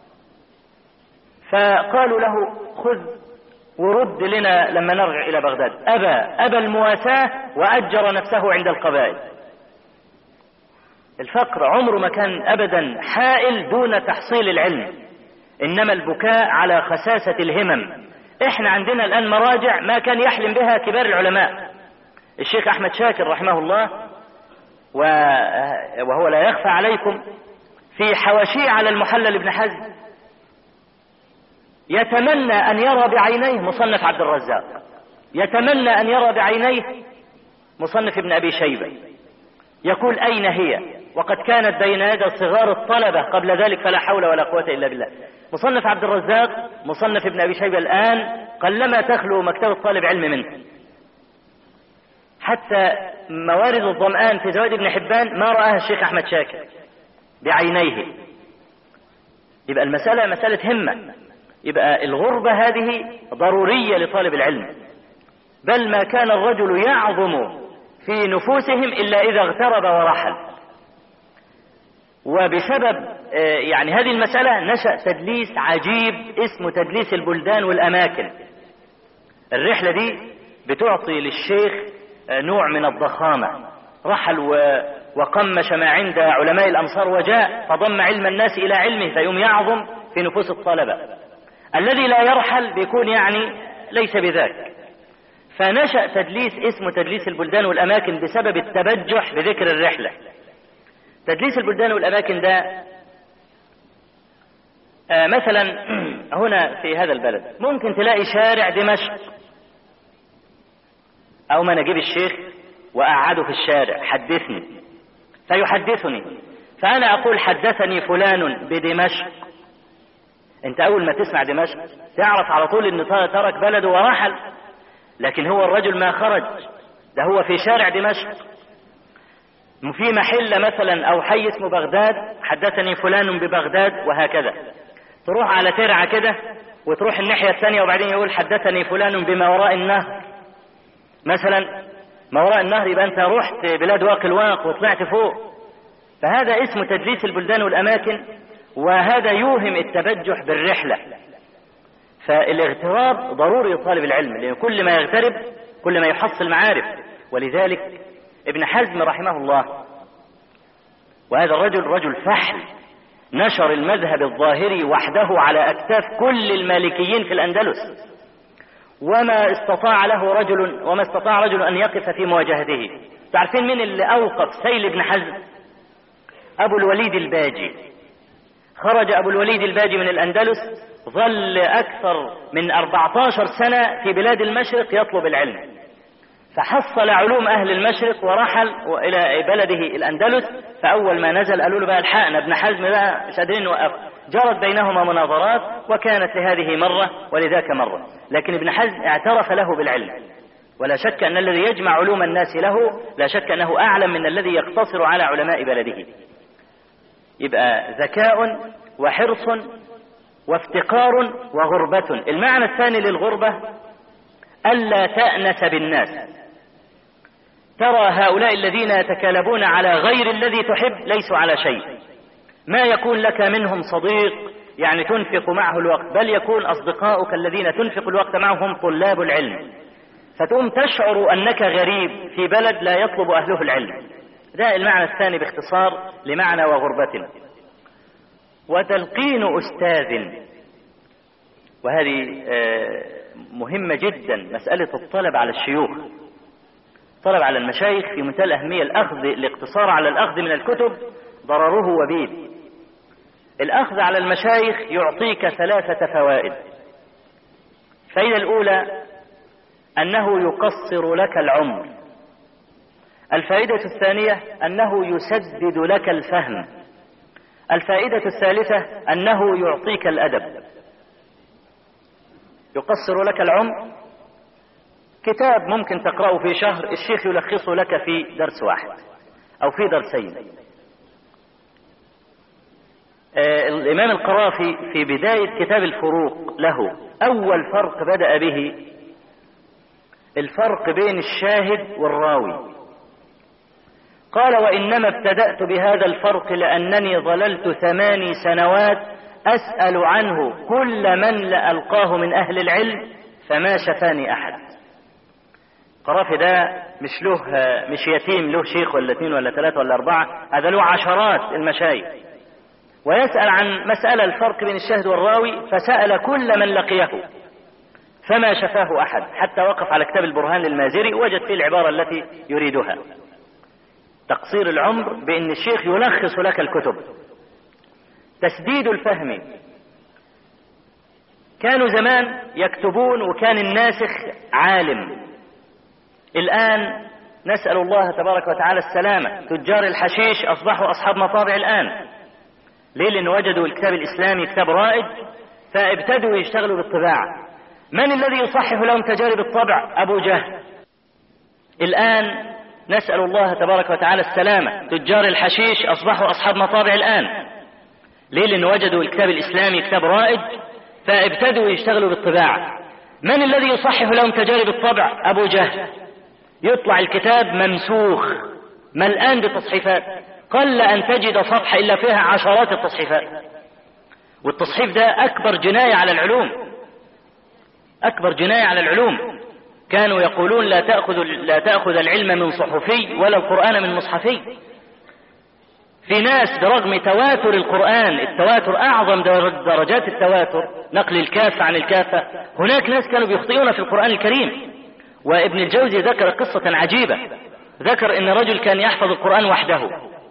فقالوا له خذ ورد لنا لما نرجع إلى بغداد. أبى المواساة وأجر نفسه عند القبائل. الفقر عمره ما كان أبدا حائل دون تحصيل العلم، إنما البكاء على خساسة الهمم. إحنا عندنا الآن مراجع ما كان يحلم بها كبار العلماء. الشيخ أحمد شاكر رحمه الله وهو لا يخفى عليكم في حواشيه على المحلل ابن حزم يتمنى أن يرى بعينيه مصنف عبد الرزاق، يتمنى أن يرى بعينيه مصنف ابن أبي شيبة، يقول أين هي وقد كانت بين يدي صغار الطلبة قبل ذلك فلا حول ولا قوة إلا بالله. مصنف عبد الرزاق مصنف ابن أبي شيبة الآن قلما تخلو مكتبة طالب علم منه. حتى موارد الظمآن في زوائد ابن حبان ما رآها الشيخ أحمد شاكر بعينيه. يبقى المسألة مسألة همة، يبقى الغربة هذه ضرورية لطالب العلم، بل ما كان الرجل يعظم في نفوسهم إلا إذا اغترب ورحل. وبسبب يعني هذه المسألة نشأ تدليس عجيب اسمه تدليس البلدان والأماكن. الرحلة دي بتعطي للشيخ نوع من الضخامة، رحل وقمش ما عند علماء الأمصار وجاء فضم علم الناس إلى علمه فيوم يعظم في نفوس الطلبة. الذي لا يرحل بيكون يعني ليس بذاك. فنشأ تدليس اسمه تدليس البلدان والأماكن بسبب التبجح بذكر الرحلة. تدليس البلدان والأماكن ده مثلا هنا في هذا البلد ممكن تلاقي شارع دمشق، أو ما نجيب الشيخ وأقعده في الشارع حدثني فيحدثني، فأنا أقول حدثني فلان بدمشق. أنت أول ما تسمع دمشق تعرف على طول أنه ترك بلده ورحل، لكن هو الرجل ما خرج، ده هو في شارع دمشق في محل مثلا أو حي اسمه بغداد حدثني فلان ببغداد، وهكذا. تروح على ترعة كده وتروح الناحية الثانية وبعدين يقول حدثني فلان بما وراء النهر مثلا. ما وراء النهر يبقى أنت رحت بلاد واق الواق وطلعت فوق. فهذا اسمه تدليس البلدان والأماكن، وهذا يوهم التبجح بالرحلة. فالاغتراب ضروري لطالب العلم، لأن كل ما يغترب كل ما يحصل معارف. ولذلك ابن حزم رحمه الله، وهذا الرجل رجل فحل، نشر المذهب الظاهري وحده على أكتاف كل المالكيين في الأندلس، وما استطاع رجل أن يقف في مواجهته. تعرفين من اللي أوقف سيل ابن حزم؟ أبو الوليد الباجي. خرج أبو الوليد الباجي من الأندلس، ظل أكثر من 14 سنة في بلاد المشرق يطلب العلم، فحصل علوم أهل المشرق ورحل إلى بلده الأندلس. فأول ما نزل قالوا له بقى الحقنا ابن حزم بقى مش قادرين نوقف. جرت بينهما مناظرات، وكانت لهذه مرة ولذاك مرة، لكن ابن حزم اعترف له بالعلم. ولا شك أن الذي يجمع علوم الناس له لا شك أنه أعلم من الذي يقتصر على علماء بلده. يبقى ذكاء وحرص وافتقار وغربة. المعنى الثاني للغربة ألا تأنس بالناس. ترى هؤلاء الذين يتكالبون على غير الذي تحب ليسوا على شيء، ما يكون لك منهم صديق يعني تنفق معه الوقت، بل يكون أصدقاؤك الذين تنفق الوقت معهم طلاب العلم، فتقوم تشعر أنك غريب في بلد لا يطلب أهله العلم. ده المعنى الثاني باختصار لمعنى وغربة. وتلقين أستاذ، وهذه مهمة جدا، مسألة الطلب على الشيوخ، طلب على المشايخ في منتهى الأهمية. الاقتصار على الأخذ من الكتب ضرره وبيل. الأخذ على المشايخ يعطيك 3 فوائد. الفائدة الأولى أنه يقصر لك العمر. الفائدة الثانية أنه يسدد لك الفهم. الفائدة الثالثة أنه يعطيك الأدب. يقصر لك العمر، كتاب ممكن تقرأه في شهر الشيخ يلخصه لك في درس واحد أو في درسين. الإمام القرافي في بداية كتاب الفروق له أول فرق بدأ به الفرق بين الشاهد والراوي. قال: وإنما ابتدأت بهذا الفرق لأنني ظللت 8 سنوات أسأل عنه كل من ألقاه من أهل العلم فما شفاني أحد. قرافي ده مش يتيم له شيخ ولا 2 ولا 3 ولا 4، هذا له عشرات المشايخ، ويسأل عن مسألة الفرق بين الشاهد والراوي، فسأل كل من لقيه فما شفاه أحد، حتى وقف على كتاب البرهان للمازري وجد فيه العبارة التي يريدها. تقصير العمر بأن الشيخ يلخص لك الكتب. تسديد الفهم. كانوا زمان يكتبون وكان الناسخ عالم. الآن نسأل الله تبارك وتعالى السلامة، تجار الحشيش أصبحوا أصحاب مطابع الآن. ليه؟ لأن وجدوا الكتاب الإسلامي كتاب رائج فابتدوا يشتغلوا بالطباعة. من الذي يصحح لهم تجارب الطبع؟ أبو جهل. الآن نسأل الله تبارك وتعالى السلامة، تجار الحشيش أصبحوا أصحاب مطابع الآن. ليه؟ لأن وجدوا الكتاب الإسلامي كتاب رائج فابتدوا يشتغلوا بالطباعة. من الذي يصحح لهم تجارب الطبع؟ أبو جهل. يطلع الكتاب ممسوخ ملآن بتصحيفات، قل أن تجد صفحة إلا فيها عشرات التصحيفات. والتصحيف ده أكبر جناية على العلوم، أكبر جناية على العلوم. كانوا يقولون لا تأخذ العلم من صحفي ولا القرآن من مصحفي. في ناس برغم تواتر القرآن، التواتر أعظم درجات التواتر، نقل الكافة عن الكافة، هناك ناس كانوا بيخطئون في القرآن الكريم. وابن الجوزي ذكر قصة عجيبة، ذكر ان رجل كان يحفظ القرآن وحده،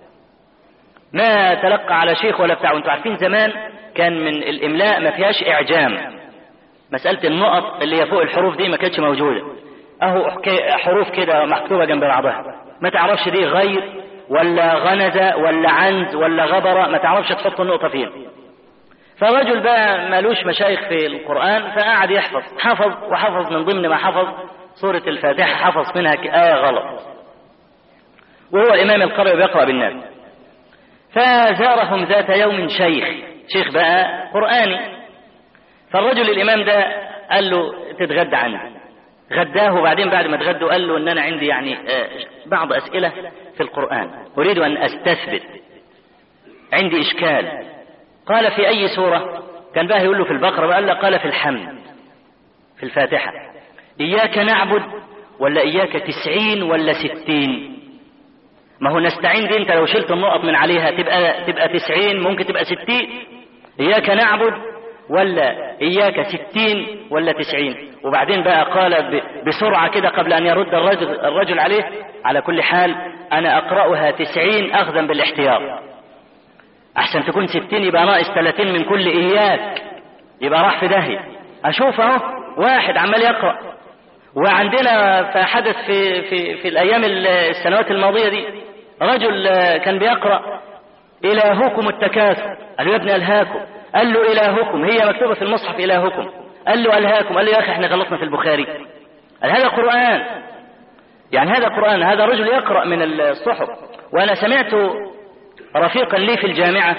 ما تلقى على شيخ ولا بتاع. وانتم عارفين زمان كان من الإملاء ما فيهاش إعجام، مسألة النقط اللي هي فوق الحروف دي ما كانتش موجودة، اهو حروف كده مكتوبة جنب بعضها، ما تعرفش دي غير ولا غنزة ولا عنز ولا غبرة، ما تعرفش تحط النقطة فين. فرجل بقى مالوش مشايخ في القرآن فقعد يحفظ، حفظ من ضمن ما حفظ سورة الفاتحة، حفظ منها آية غلط، وهو الإمام القرئ بيقرأ بالناس. فزارهم ذات يوم شيخ بقى قرآني، فالرجل الإمام ده قال له تتغدى عني. غداه، وبعدين بعد ما تغدوا قال له ان انا عندي يعني بعض اسئلة في القرآن اريد ان استثبت، عندي اشكال. قال في اي سورة؟ كان بقى يقول له في البقرة، قال له قال في الحمد، في الفاتحة. اياك نعبد ولا اياك 90 ولا 60؟ ما هو نستعين دي انت لو شلت النقط من عليها تبقى 90، ممكن تبقى 60. اياك نعبد ولا إياك 60 ولا 90؟ وبعدين بقى قال بسرعة كده قبل أن يرد الرجل عليه، على كل حال أنا أقرأها 90 أخذا بالاحتياط، أحسن تكون 60 يبقى ناقص 30 من كل إياك، يبقى راح في داهية. أشوف أهو واحد عمال يقرأ. وعندنا فحدث في الأيام السنوات الماضية دي رجل كان بيقرأ إلهكم التكاثر، قال له يا ابني ألهاكم، قال له إلهكم، هي مكتوبة في المصحف إلهكم، قال له ألهاكم، قال له يا أخي احنا غلطنا في البخاري، قال هذا قرآن، يعني هذا قرآن، هذا رجل يقرأ من الصحف. وأنا سمعت رفيقا لي في الجامعة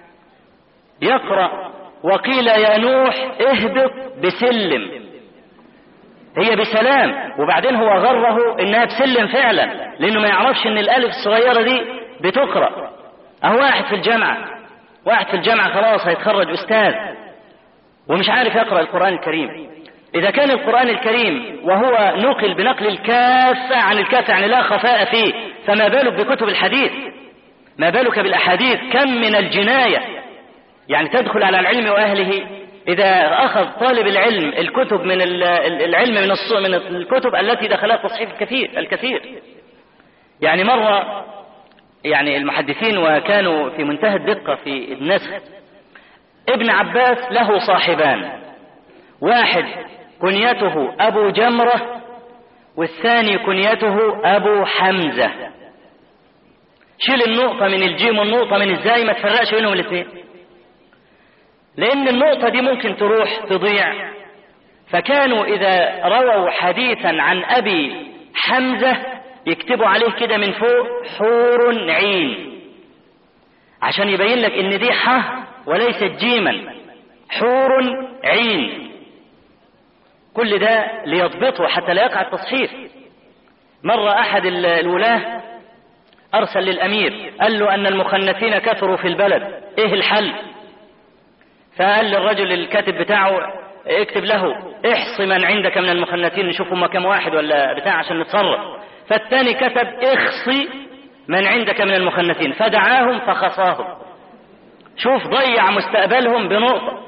يقرأ وقيل يا نوح اهبط بسلم، هي بسلام، وبعدين هو غره انها بسلم فعلا لانه ما يعرفش ان الالف الصغيرة دي بتقرأ. اهو واحد في الجامعة واحد في الجامعة خلاص هيتخرج أستاذ ومش عارف يقرأ القرآن الكريم. إذا كان القرآن الكريم وهو نقل بنقل الكافة عن الكافة يعني لا خفاء فيه، فما بالك بكتب الحديث؟ ما بالك بالأحاديث؟ كم من الجناية يعني تدخل على العلم وأهله إذا أخذ طالب العلم الكتب من العلم من الكتب التي دخلها تصحيف الكثير. يعني مرة يعني المحدثين وكانوا في منتهى الدقة في النسخ، ابن عباس له صاحبان، واحد كنيته أبو جمرة والثاني كنيته أبو حمزة. شيل النقطة من الجيم والنقطة من الزاي، ما تفرقش بينهم الاثنين، لأن النقطة دي ممكن تروح تضيع. فكانوا إذا رووا حديثا عن أبي حمزة يكتبوا عليه كده من فوق حور عين، عشان يبين لك إن دي ح وليست جيما، حور عين. كل ده ليضبطه حتى لا يقع التصحيف. مرة أحد الولاة أرسل للأمير قال له أن المخنثين كثروا في البلد، إيه الحل؟ فقال للرجل الكاتب بتاعه اكتب له احصي من عندك من المخنثين نشوف هم كم واحد ولا بتاع عشان نتصرف. فالثاني كتب اخصي من عندك من المخنثين، فدعاهم فخصاهم. شوف ضيع مستقبلهم بنقطة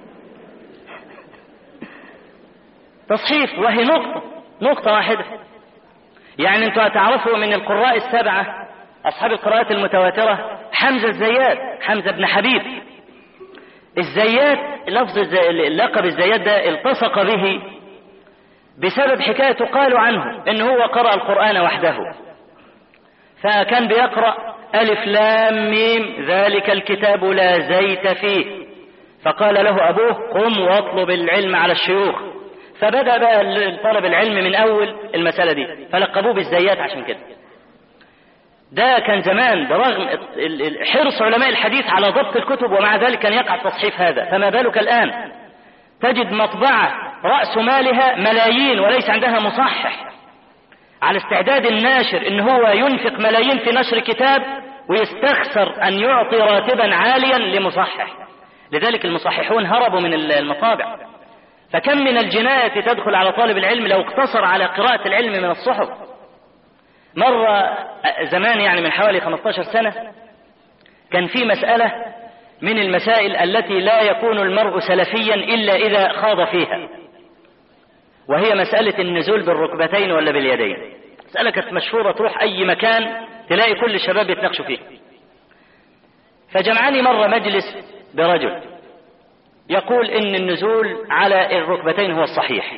تصحيف، وهي نقطة واحدة. يعني انتوا هتعرفوا من القراء السبعة أصحاب القراءات المتواترة حمزة الزيات، حمزة بن حبيب الزيات. اللقب الزيات ده التصق به بسبب حكاية تقال عنه إن هو قرأ القرآن وحده، فكان بيقرأ ألف لام ميم ذلك الكتاب لا زيت فيه، فقال له أبوه قم واطلب العلم على الشيوخ. فبدأ بقى طلب العلم من أول المسألة دي، فلقبوه بالزيات عشان كده. ده كان زمان برغم حرص علماء الحديث على ضبط الكتب، ومع ذلك كان يقع التصحيف هذا. فما بالك الآن تجد مطبعة رأس مالها ملايين وليس عندها مصحح، على استعداد الناشر إن هو ينفق ملايين في نشر كتاب ويستخسر أن يعطي راتبا عاليا لمصحح. لذلك المصححون هربوا من المطابع. فكم من الجناية تدخل على طالب العلم لو اقتصر على قراءة العلم من الصحف. مرة زمان يعني من حوالي 15 سنة كان في مسألة من المسائل التي لا يكون المرء سلفيا إلا إذا خاض فيها، وهي مسألة النزول بالركبتين ولا باليدين. مسألة كانت مشهورة، تروح أي مكان تلاقي كل الشباب يتناقشوا فيه. فجمعني مرة مجلس برجل يقول إن النزول على الركبتين هو الصحيح،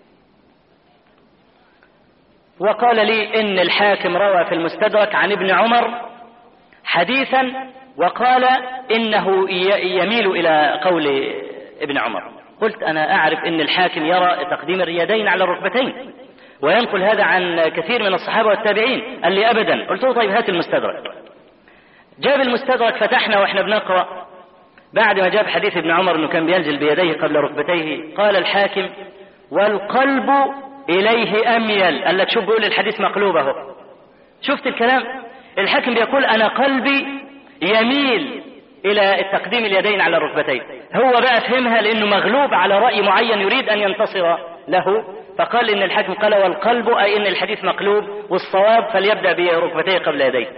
وقال لي إن الحاكم روى في المستدرك عن ابن عمر حديثا وقال إنه يميل إلى قول ابن عمر. قلت أنا أعرف إن الحاكم يرى تقديم اليدين على الركبتين وينقل هذا عن كثير من الصحابة والتابعين. قال لي أبدا. قلت له طيب هات المستدرك. جاب المستدرك، فتحنا وإحنا بنقرأ، بعد ما جاب حديث ابن عمر أنه كان بينزل بيديه قبل ركبتيه قال الحاكم والقلب إليه أميل. قال لك شوف بيقول الحديث مقلوبه. شفت الكلام؟ الحاكم بيقول أنا قلبي يميل إلى التقديم اليدين على الركبتين. هو بقى فهمها لأنه مغلوب على رأي معين يريد أن ينتصر له، فقال إن الحاكم قال والقلب أي إن الحديث مقلوب، والصواب فليبدأ بركبتيه قبل يديه.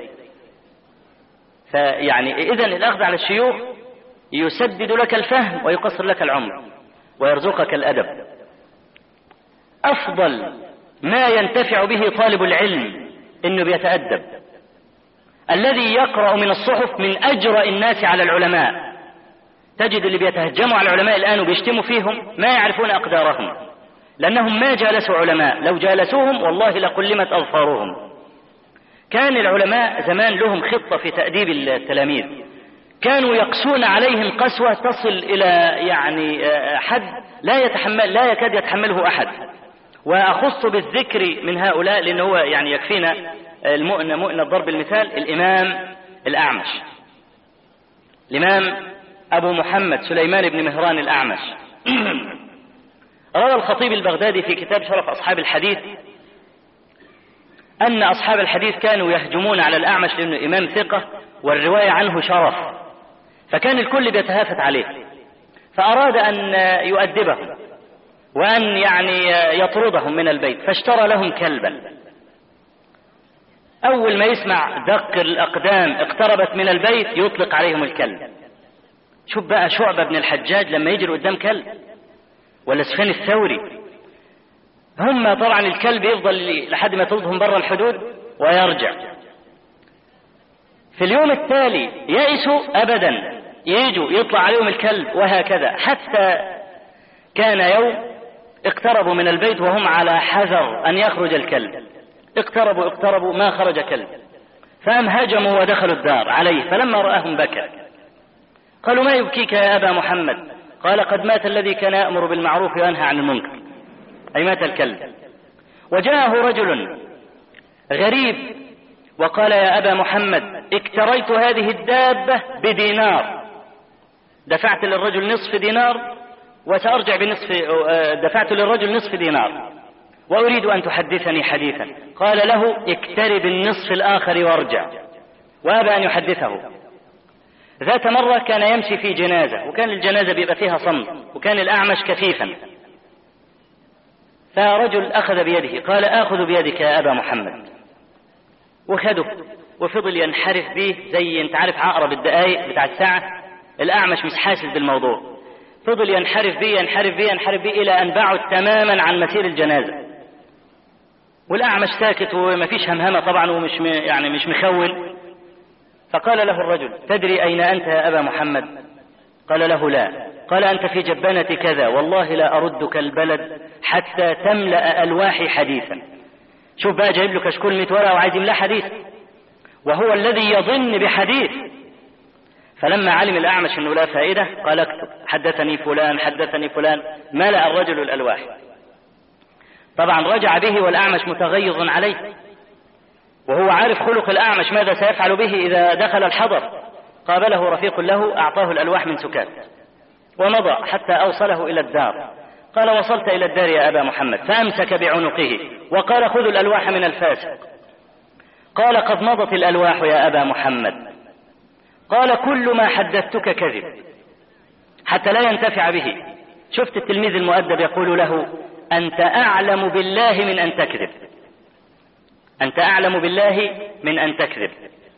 فيعني إذن الأخذ على الشيوخ يسدد لك الفهم ويقصر لك العمر ويرزقك الأدب. أفضل ما ينتفع به طالب العلم إنه بيتأدب. الذي يقرأ من الصحف من أجرأ الناس على العلماء. تجد اللي بيتهجموا على العلماء الآن وبيشتموا فيهم ما يعرفون أقدارهم، لأنهم ما جالسوا علماء، لو جالسوهم والله لقلمت أظفارهم. كان العلماء زمان لهم خطة في تأديب التلاميذ، كانوا يقسون عليهم قسوة تصل إلى يعني حد لا يكاد يتحمله أحد. وأخص بالذكر من هؤلاء لأنه هو يعني يكفينا مؤنة ضرب المثال الإمام الأعمش، الإمام أبو محمد سليمان بن مهران الأعمش. روى الخطيب البغدادي في كتاب شرف أصحاب الحديث أن أصحاب الحديث كانوا يهجمون على الأعمش لأنه إمام ثقة والرواية عنه شرف، فكان الكل بيتهافت عليه، فأراد أن يؤدبهم وأن يعني يطردهم من البيت، فاشترى لهم كلبا. أول ما يسمع دق الأقدام اقتربت من البيت يطلق عليهم الكلب. شوف بقى شعبة بن الحجاج لما يجري قدام كلب، ولا سفيان الثوري، هم طبعا الكلب يفضل لحد ما يطردهم برا الحدود ويرجع. في اليوم التالي يئسوا أبدا، يجوا يطلع عليهم الكلب، وهكذا حتى كان يوم اقتربوا من البيت وهم على حذر أن يخرج الكلب. اقتربوا ما خرج كلب، فهم هجموا ودخلوا الدار عليه، فلما رآهم بكى. قالوا: ما يبكيك يا أبا محمد؟ قال: قد مات الذي كان يأمر بالمعروف وينهى عن المنكر، أي مات الكلب. وجاءه رجل غريب وقال: يا أبا محمد، اكتريت هذه الدابة بدينار، دفعت للرجل نصف دينار وسأرجع بنصف، دفعت للرجل نصف دينار وأريد أن تحدثني حديثا. قال له: اقترب النصف الآخر وارجع، وأبى أن يحدثه. ذات مرة كان يمشي في جنازة، وكان الجنازة بيبقى فيها صمت، وكان الأعمش كفيفا، فرجل أخذ بيده قال: آخذ بيدك يا أبا محمد، وخده وفضل ينحرف به زي انت عارف عقرب الدقايق بتاع الساعة. الأعمش مش حاسس بالموضوع، فضل ينحرف به إلى أن بعد تماما عن مسير الجنازة، والأعمش ساكت ومفيش همهمة طبعا ومش يعني مش مخول. فقال له الرجل: تدري أين أنت يا أبا محمد؟ قال له: لا. قال: أنت في جبانة كذا، والله لا أردك البلد حتى تملأ ألواحي حديثا. شوف بقى جايب له كشكول 100 ورقة وعايز يملأ حديث، وهو الذي يظن بحديث. فلما علم الأعمش أنه لا فائدة قال: اكتب، حدثني فلان. ملأ الرجل الألواح. طبعا رجع به والأعمش متغيظ عليه، وهو عارف خلق الأعمش ماذا سيفعل به إذا دخل الحضر. قابله رفيق له أعطاه الألواح من سكات ومضى حتى أوصله إلى الدار. قال: وصلت إلى الدار يا أبا محمد؟ فأمسك بعنقه وقال: خذوا الألواح من الفاسق. قال: قد مضت الألواح يا أبا محمد. قال: كل ما حدثتك كذب، حتى لا ينتفع به. شفت التلميذ المؤدب يقول له: أنت أعلم بالله من أن تكذب، أنت أعلم بالله من أن تكذب.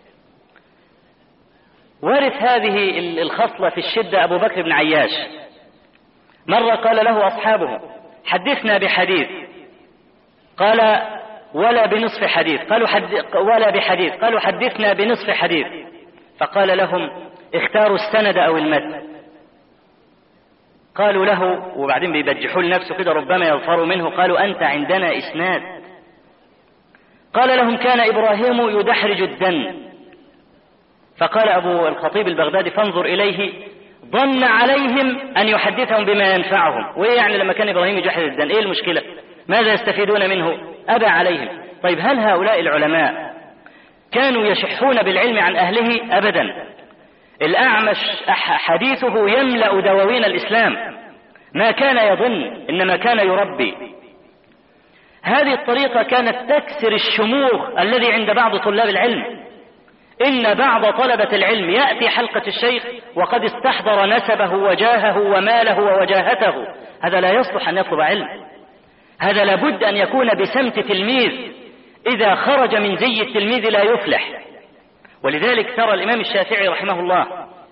ورث هذه الخصلة في الشدة أبو بكر بن عياش. مرة قال له أصحابه: حدثنا بحديث. قال: ولا بنصف حديث. قالوا: ولا بحديث. قالوا: حدثنا بنصف حديث. فقال لهم: اختاروا السند أو المتن. قالوا له، وبعدين بيبجحوا لنفسه كده ربما يظفروا منه، قالوا: أنت عندنا إسناد. قال لهم: كان إبراهيم يدحرج الدن. فقال أبو الخطيب البغدادي: فانظر إليه، ظن عليهم أن يحدثهم بما ينفعهم. وإيه يعني لما كان إبراهيم يدحرج الدن؟ إيه المشكلة؟ ماذا يستفيدون منه؟ أبى عليهم. طيب هل هؤلاء العلماء كانوا يشحون بالعلم عن أهله؟ أبدا. الأعمش حديثه يملأ دواوين الإسلام، ما كان يظن، إنما كان يربي. هذه الطريقة كانت تكسر الشموخ الذي عند بعض طلاب العلم. إن بعض طلبة العلم يأتي حلقة الشيخ وقد استحضر نسبه وجاهه وماله ووجاهته، هذا لا يصلح أن يطلب علم. هذا لابد أن يكون بسمت تلميذ، إذا خرج من زي التلميذ لا يفلح. ولذلك ترى الإمام الشافعي رحمه الله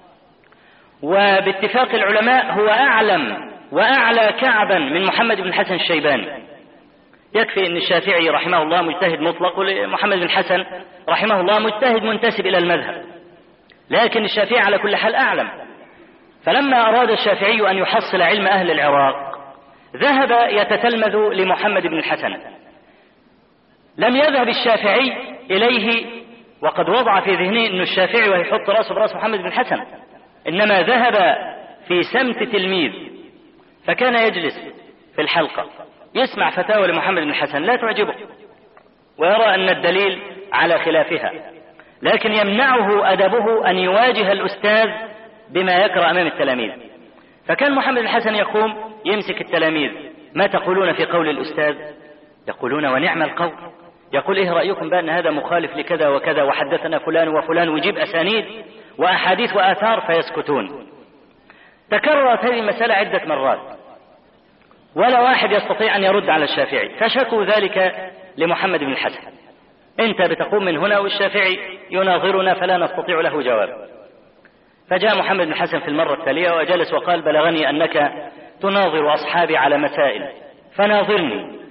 وباتفاق العلماء هو أعلم وأعلى كعبا من محمد بن الحسن الشيباني. يكفي أن الشافعي رحمه الله مجتهد مطلق، ومحمد بن الحسن رحمه الله مجتهد منتسب إلى المذهب، لكن الشافعي على كل حال أعلم. فلما أراد الشافعي أن يحصل علم أهل العراق ذهب يتتلمذ لمحمد بن الحسن. لم يذهب الشافعي إليه وقد وضع في ذهنه أن الشافعي ويحط رأسه برأس محمد بن الحسن، إنما ذهب في سمت تلميذ، فكان يجلس في الحلقة يسمع فتاوى لمحمد بن الحسن لا تعجبه، ويرى أن الدليل على خلافها، لكن يمنعه أدبه أن يواجه الأستاذ بما يقرأ أمام التلاميذ. فكان محمد بن الحسن يقوم يمسك التلاميذ: ما تقولون في قول الأستاذ؟ يقولون: ونعم القول. يقول: إيه رأيكم بأن هذا مخالف لكذا وكذا، وحدثنا فلان وفلان، ويجيب أسانيد وأحاديث وآثار فيسكتون. تكررت هذه المسألة عدة مرات ولا واحد يستطيع أن يرد على الشافعي، فشكوا ذلك لمحمد بن الحسن. أنت بتقوم من هنا والشافعي يناظرنا فلا نستطيع له جواب. فجاء محمد بن الحسن في المرة التالية وجلس وقال: بلغني أنك تناظر أصحابي على مسائل فناظرني.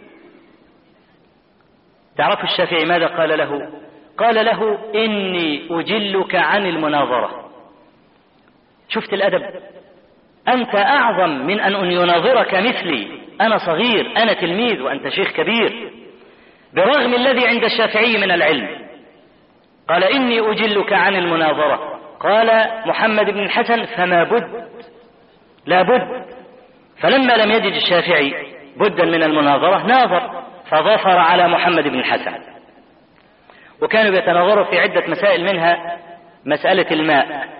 تعرف الشافعي ماذا قال له؟ قال له: إني أجلك عن المناظرة. شفت الأدب؟ أنت أعظم من أن يناظرك مثلي، أنا صغير، أنا تلميذ وأنت شيخ كبير، برغم الذي عند الشافعي من العلم. قال: إني أجلك عن المناظرة. قال محمد بن الحسن: فما بد، لا بد. فلما لم يجد الشافعي بدا من المناظرة ناظر، فظفر على محمد بن الحسن. وكانوا يتناظروا في عدة مسائل، منها مسألة الماء.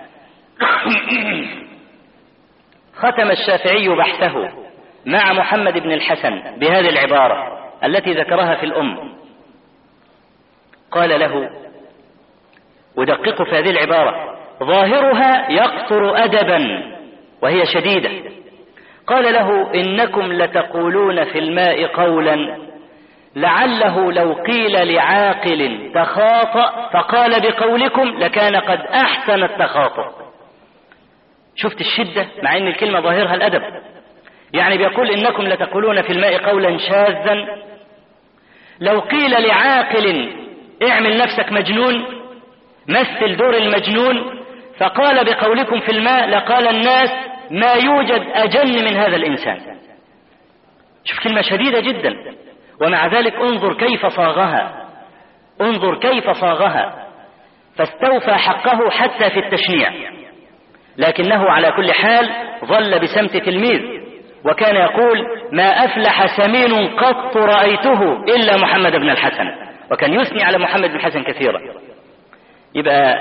ختم الشافعي بحثه مع محمد بن الحسن بهذه العبارة التي ذكرها في الأم. قال له، ودققوا في هذه العبارة، ظاهرها يقصر أدبا وهي شديدة. قال له: إنكم لتقولون في الماء قولا لعله لو قيل لعاقل تخاطأ فقال بقولكم لكان قد أحسن التخاطؤ. شفت الشدة؟ مع أن الكلمة ظاهرها الأدب. يعني بيقول: إنكم لتقولون في الماء قولا شاذا لو قيل لعاقل اعمل نفسك مجنون، مثل دور المجنون، فقال بقولكم في الماء لقال الناس ما يوجد أجن من هذا الإنسان. شوف كلمة شديدة جدا، ومع ذلك انظر كيف صاغها، انظر كيف صاغها، فاستوفى حقه حتى في التشنيع. لكنه على كل حال ظل بسمت تلميذ، وكان يقول: ما أفلح سمين قط رأيته إلا محمد بن الحسن، وكان يثني على محمد بن الحسن كثيرا. يبقى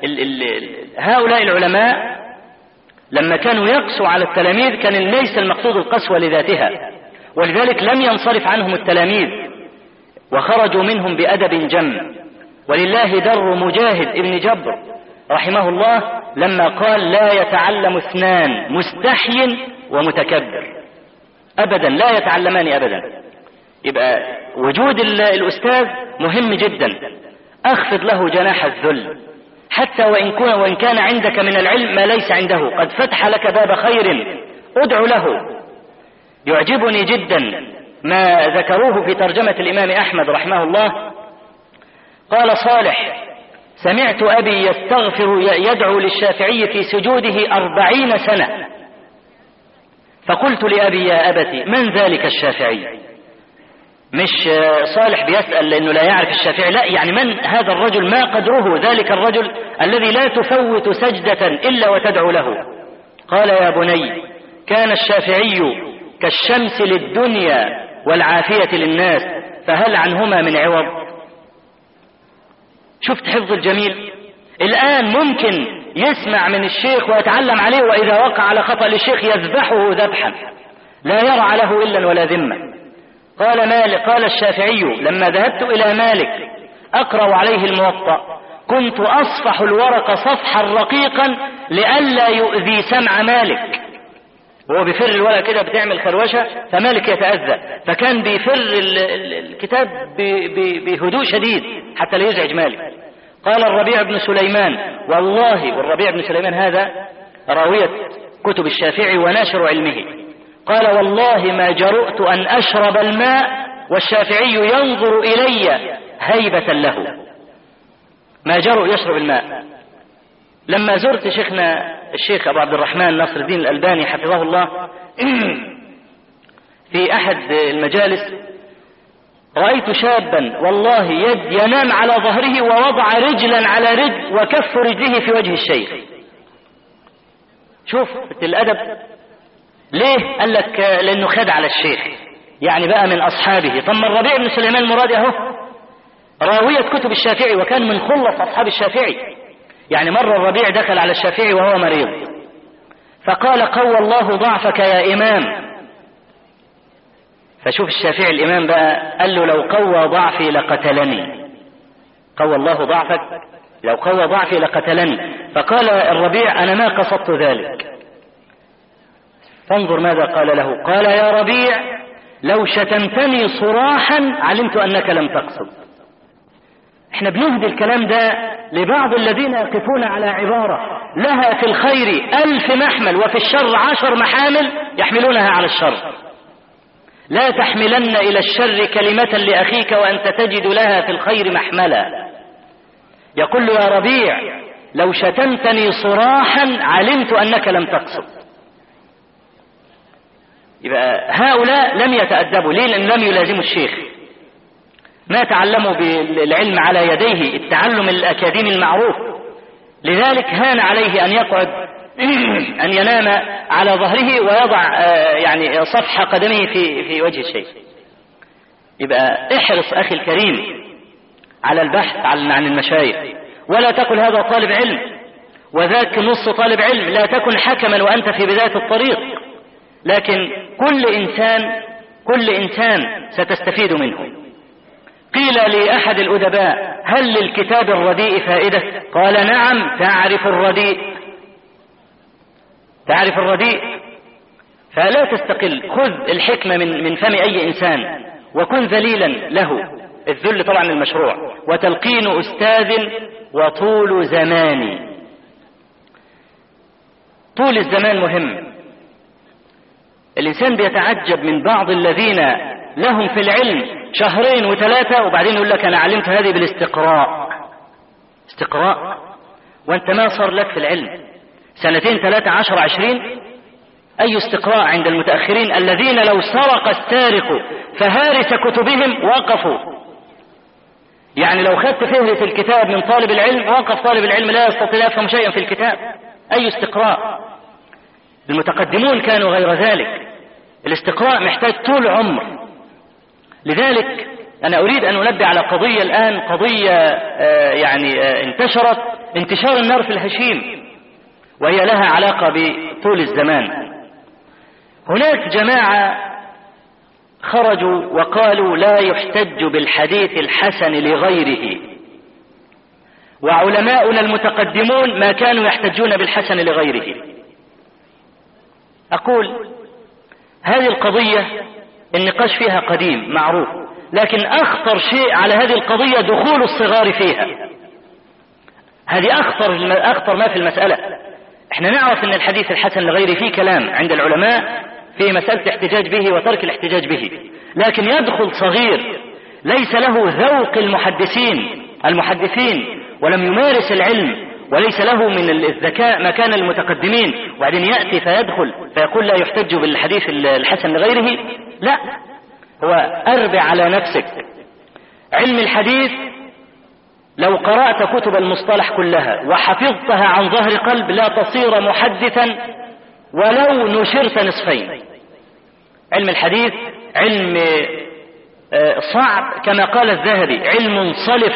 هؤلاء العلماء لما كانوا يقسوا على التلاميذ كان ليس المقصود القسوة لذاتها، ولذلك لم ينصرف عنهم التلاميذ وخرجوا منهم بأدب جم. ولله در مجاهد ابن جبر رحمه الله لما قال: لا يتعلم اثنان مستحي ومتكبر، أبدا لا يتعلمان أبدا. يبقى وجود الأستاذ مهم جدا، أخفض له جناح الذل، حتى وإن كان عندك من العلم ما ليس عنده، قد فتح لك باب خير، ادعو له. يعجبني جدا ما ذكروه في ترجمة الإمام أحمد رحمه الله. قال صالح: سمعت أبي يستغفر يدعو للشافعي في سجوده 40 سنة، فقلت لأبي: يا أبتي من ذلك الشافعي؟ مش صالح بيسأل لأنه لا يعرف الشافعي، لا، يعني من هذا الرجل، ما قدره ذلك الرجل الذي لا تفوت سجدة إلا وتدعو له. قال: يا بني، كان الشافعي كالشمس للدنيا والعافية للناس، فهل عنهما من عوض؟ شفت حفظ الجميل؟ الآن ممكن يسمع من الشيخ ويتعلم عليه، وإذا وقع على خطأ للشيخ يذبحه ذبحا لا يرعى له إلا ولا ذمة. قال الشافعي: لما ذهبت إلى مالك أقرأ عليه الموطأ كنت أصفح الورق صفحا رقيقا لئلا يؤذي سمع مالك. وهو بيفر الورق كده بتعمل خروشة فمالك يتأذى، فكان بيفر الكتاب بهدوء شديد حتى لا يزعج مالك. قال الربيع بن سليمان: والله، والربيع بن سليمان هذا راوية كتب الشافعي وناشر علمه، قال: والله ما جرؤت أن أشرب الماء والشافعي ينظر إلي هيبة له، ما جرؤ يشرب الماء. لما زرت شيخنا الشيخ أبو عبد الرحمن ناصر الدين الألباني حفظه الله في أحد المجالس، رأيت شابا والله ينام على ظهره ووضع رجلا على رجل وكف رجله في وجه الشيخ. شوف الأدب. ليه؟ قال لك لأنه خد على الشيخ، يعني بقى من أصحابه. ثم الربيع بن سليمان المرادي اهو راوية كتب الشافعي وكان من خلص أصحاب الشافعي. يعني مرة الربيع دخل على الشافعي وهو مريض فقال: قوى الله ضعفك يا إمام. فشوف الشافعي الإمام بقى قال له: لو قوى ضعفي لقتلني. قوى الله ضعفك لو قوى ضعفي لقتلني. فقال الربيع أنا ما قصدت ذلك. فانظر ماذا قال له، قال يا ربيع لو شتمتني صراحا علمت أنك لم تقصد. احنا بنهدي الكلام ده لبعض الذين يقفون على عبارة لها في الخير 1000 محمل وفي الشر 10 محامل يحملونها على الشر. لا تحملن إلى الشر كلمة لأخيك وأنت تجد لها في الخير محملا. يقول له يا ربيع لو شتمتني صراحا علمت أنك لم تقصد. يبقى هؤلاء لم يتأدبوا. ليه؟ لأن لم يلازموا الشيخ، ما تعلموا بالعلم على يديه التعلم الأكاديمي المعروف. لذلك هان عليه أن يقعد أن ينام على ظهره ويضع يعني صفح قدمه في وجه الشيخ. يبقى احرص أخي الكريم على البحث عن المشايخ، ولا تقل هذا طالب علم وذاك نص طالب علم. لا تكن حكما وأنت في بداية الطريق، لكن كل إنسان ستستفيد منه. قيل لأحد الأدباء هل للكتاب الرديء فائدة؟ قال نعم، تعرف الرديء فلا تستقل. خذ الحكمة من فم أي إنسان وكن ذليلا له. الذل طبعا المشروع. وتلقين أستاذ وطول زمان. طول الزمان مهم. الإنسان بيتعجب من بعض الذين لهم في العلم 2 و3 وبعدين يقول لك أنا علمت هذه بالاستقراء. استقراء وأنت ما صار لك في العلم 2 3 10 20. أي استقراء عند المتأخرين الذين لو سرق السارق فهارس كتبهم وقفوا. يعني لو خدت فهرس الكتاب من طالب العلم وقف طالب العلم لا يستطيع يفهم شيئا في الكتاب. أي استقراء؟ المتقدمون كانوا غير ذلك. الاستقراء محتاج طول عمر. لذلك أنا أريد أن أنبه على قضية الآن، قضية يعني انتشرت انتشار النار في الهشيم، وهي لها علاقة بطول الزمان. هناك جماعة خرجوا وقالوا لا يحتج بالحديث الحسن لغيره، وعلماؤنا المتقدمون ما كانوا يحتجون بالحسن لغيره. أقول هذه القضية النقاش فيها قديم معروف، لكن أخطر شيء على هذه القضية دخول الصغار فيها. هذه أخطر ما في المسألة. احنا نعرف أن الحديث الحسن لغيره فيه كلام عند العلماء في مسألة الاحتجاج به وترك الاحتجاج به، لكن يدخل صغير ليس له ذوق المحدثين ولم يمارس العلم وليس له من الذكاء ما كان المتقدمين، وبعدين يأتي فيدخل فيقول لا يحتج بالحديث الحسن لغيره. لا، هو أربع على نفسك. علم الحديث لو قرأت كتب المصطلح كلها وحفظتها عن ظهر قلب لا تصير محدثا ولو نشرت نصفين. علم الحديث علم صعب كما قال الذهبي، علم صلف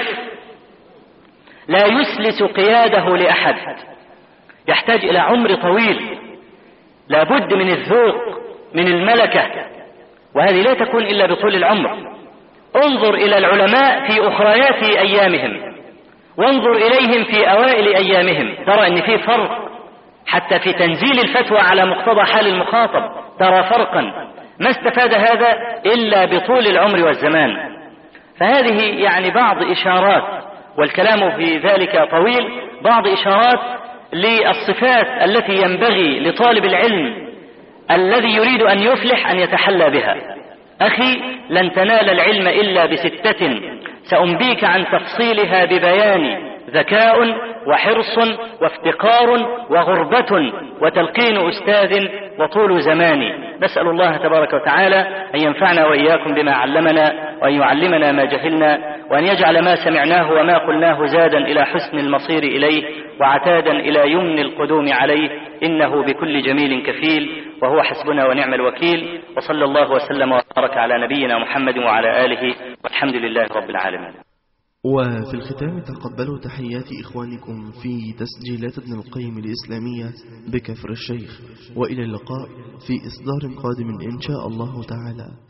لا يسلس قياده لأحد، يحتاج إلى عمر طويل، لابد من الذوق من الملكة، وهذه لا تكون إلا بطول العمر. انظر إلى العلماء في أخريات أيامهم وانظر إليهم في أوائل أيامهم، ترى أن في فرق حتى في تنزيل الفتوى على مقتضى حال المخاطب، ترى فرقا ما استفاد هذا إلا بطول العمر والزمان. فهذه يعني بعض إشارات، والكلام في ذلك طويل، بعض إشارات للصفات التي ينبغي لطالب العلم الذي يريد أن يفلح أن يتحلى بها. أخي لن تنال العلم إلا ب6 سأنبيك عن تفصيلها ببيان: ذكاء وحرص وافتقار وغربة وتلقين أستاذ وطول زمان. نسأل الله تبارك وتعالى أن ينفعنا وإياكم بما علمنا، وأن يعلمنا ما جهلنا، وأن يجعل ما سمعناه وما قلناه زادا إلى حسن المصير إليه وعتادا إلى يمن القدوم عليه، إنه بكل جميل كفيل، وهو حسبنا ونعم الوكيل. وصلى الله وسلم وبارك على نبينا محمد وعلى آله، والحمد لله رب العالمين. وفي الختام تقبلوا تحيات إخوانكم في تسجيلات ابن القيم الإسلامية بكفر الشيخ، وإلى اللقاء في إصدار قادم إن شاء الله تعالى.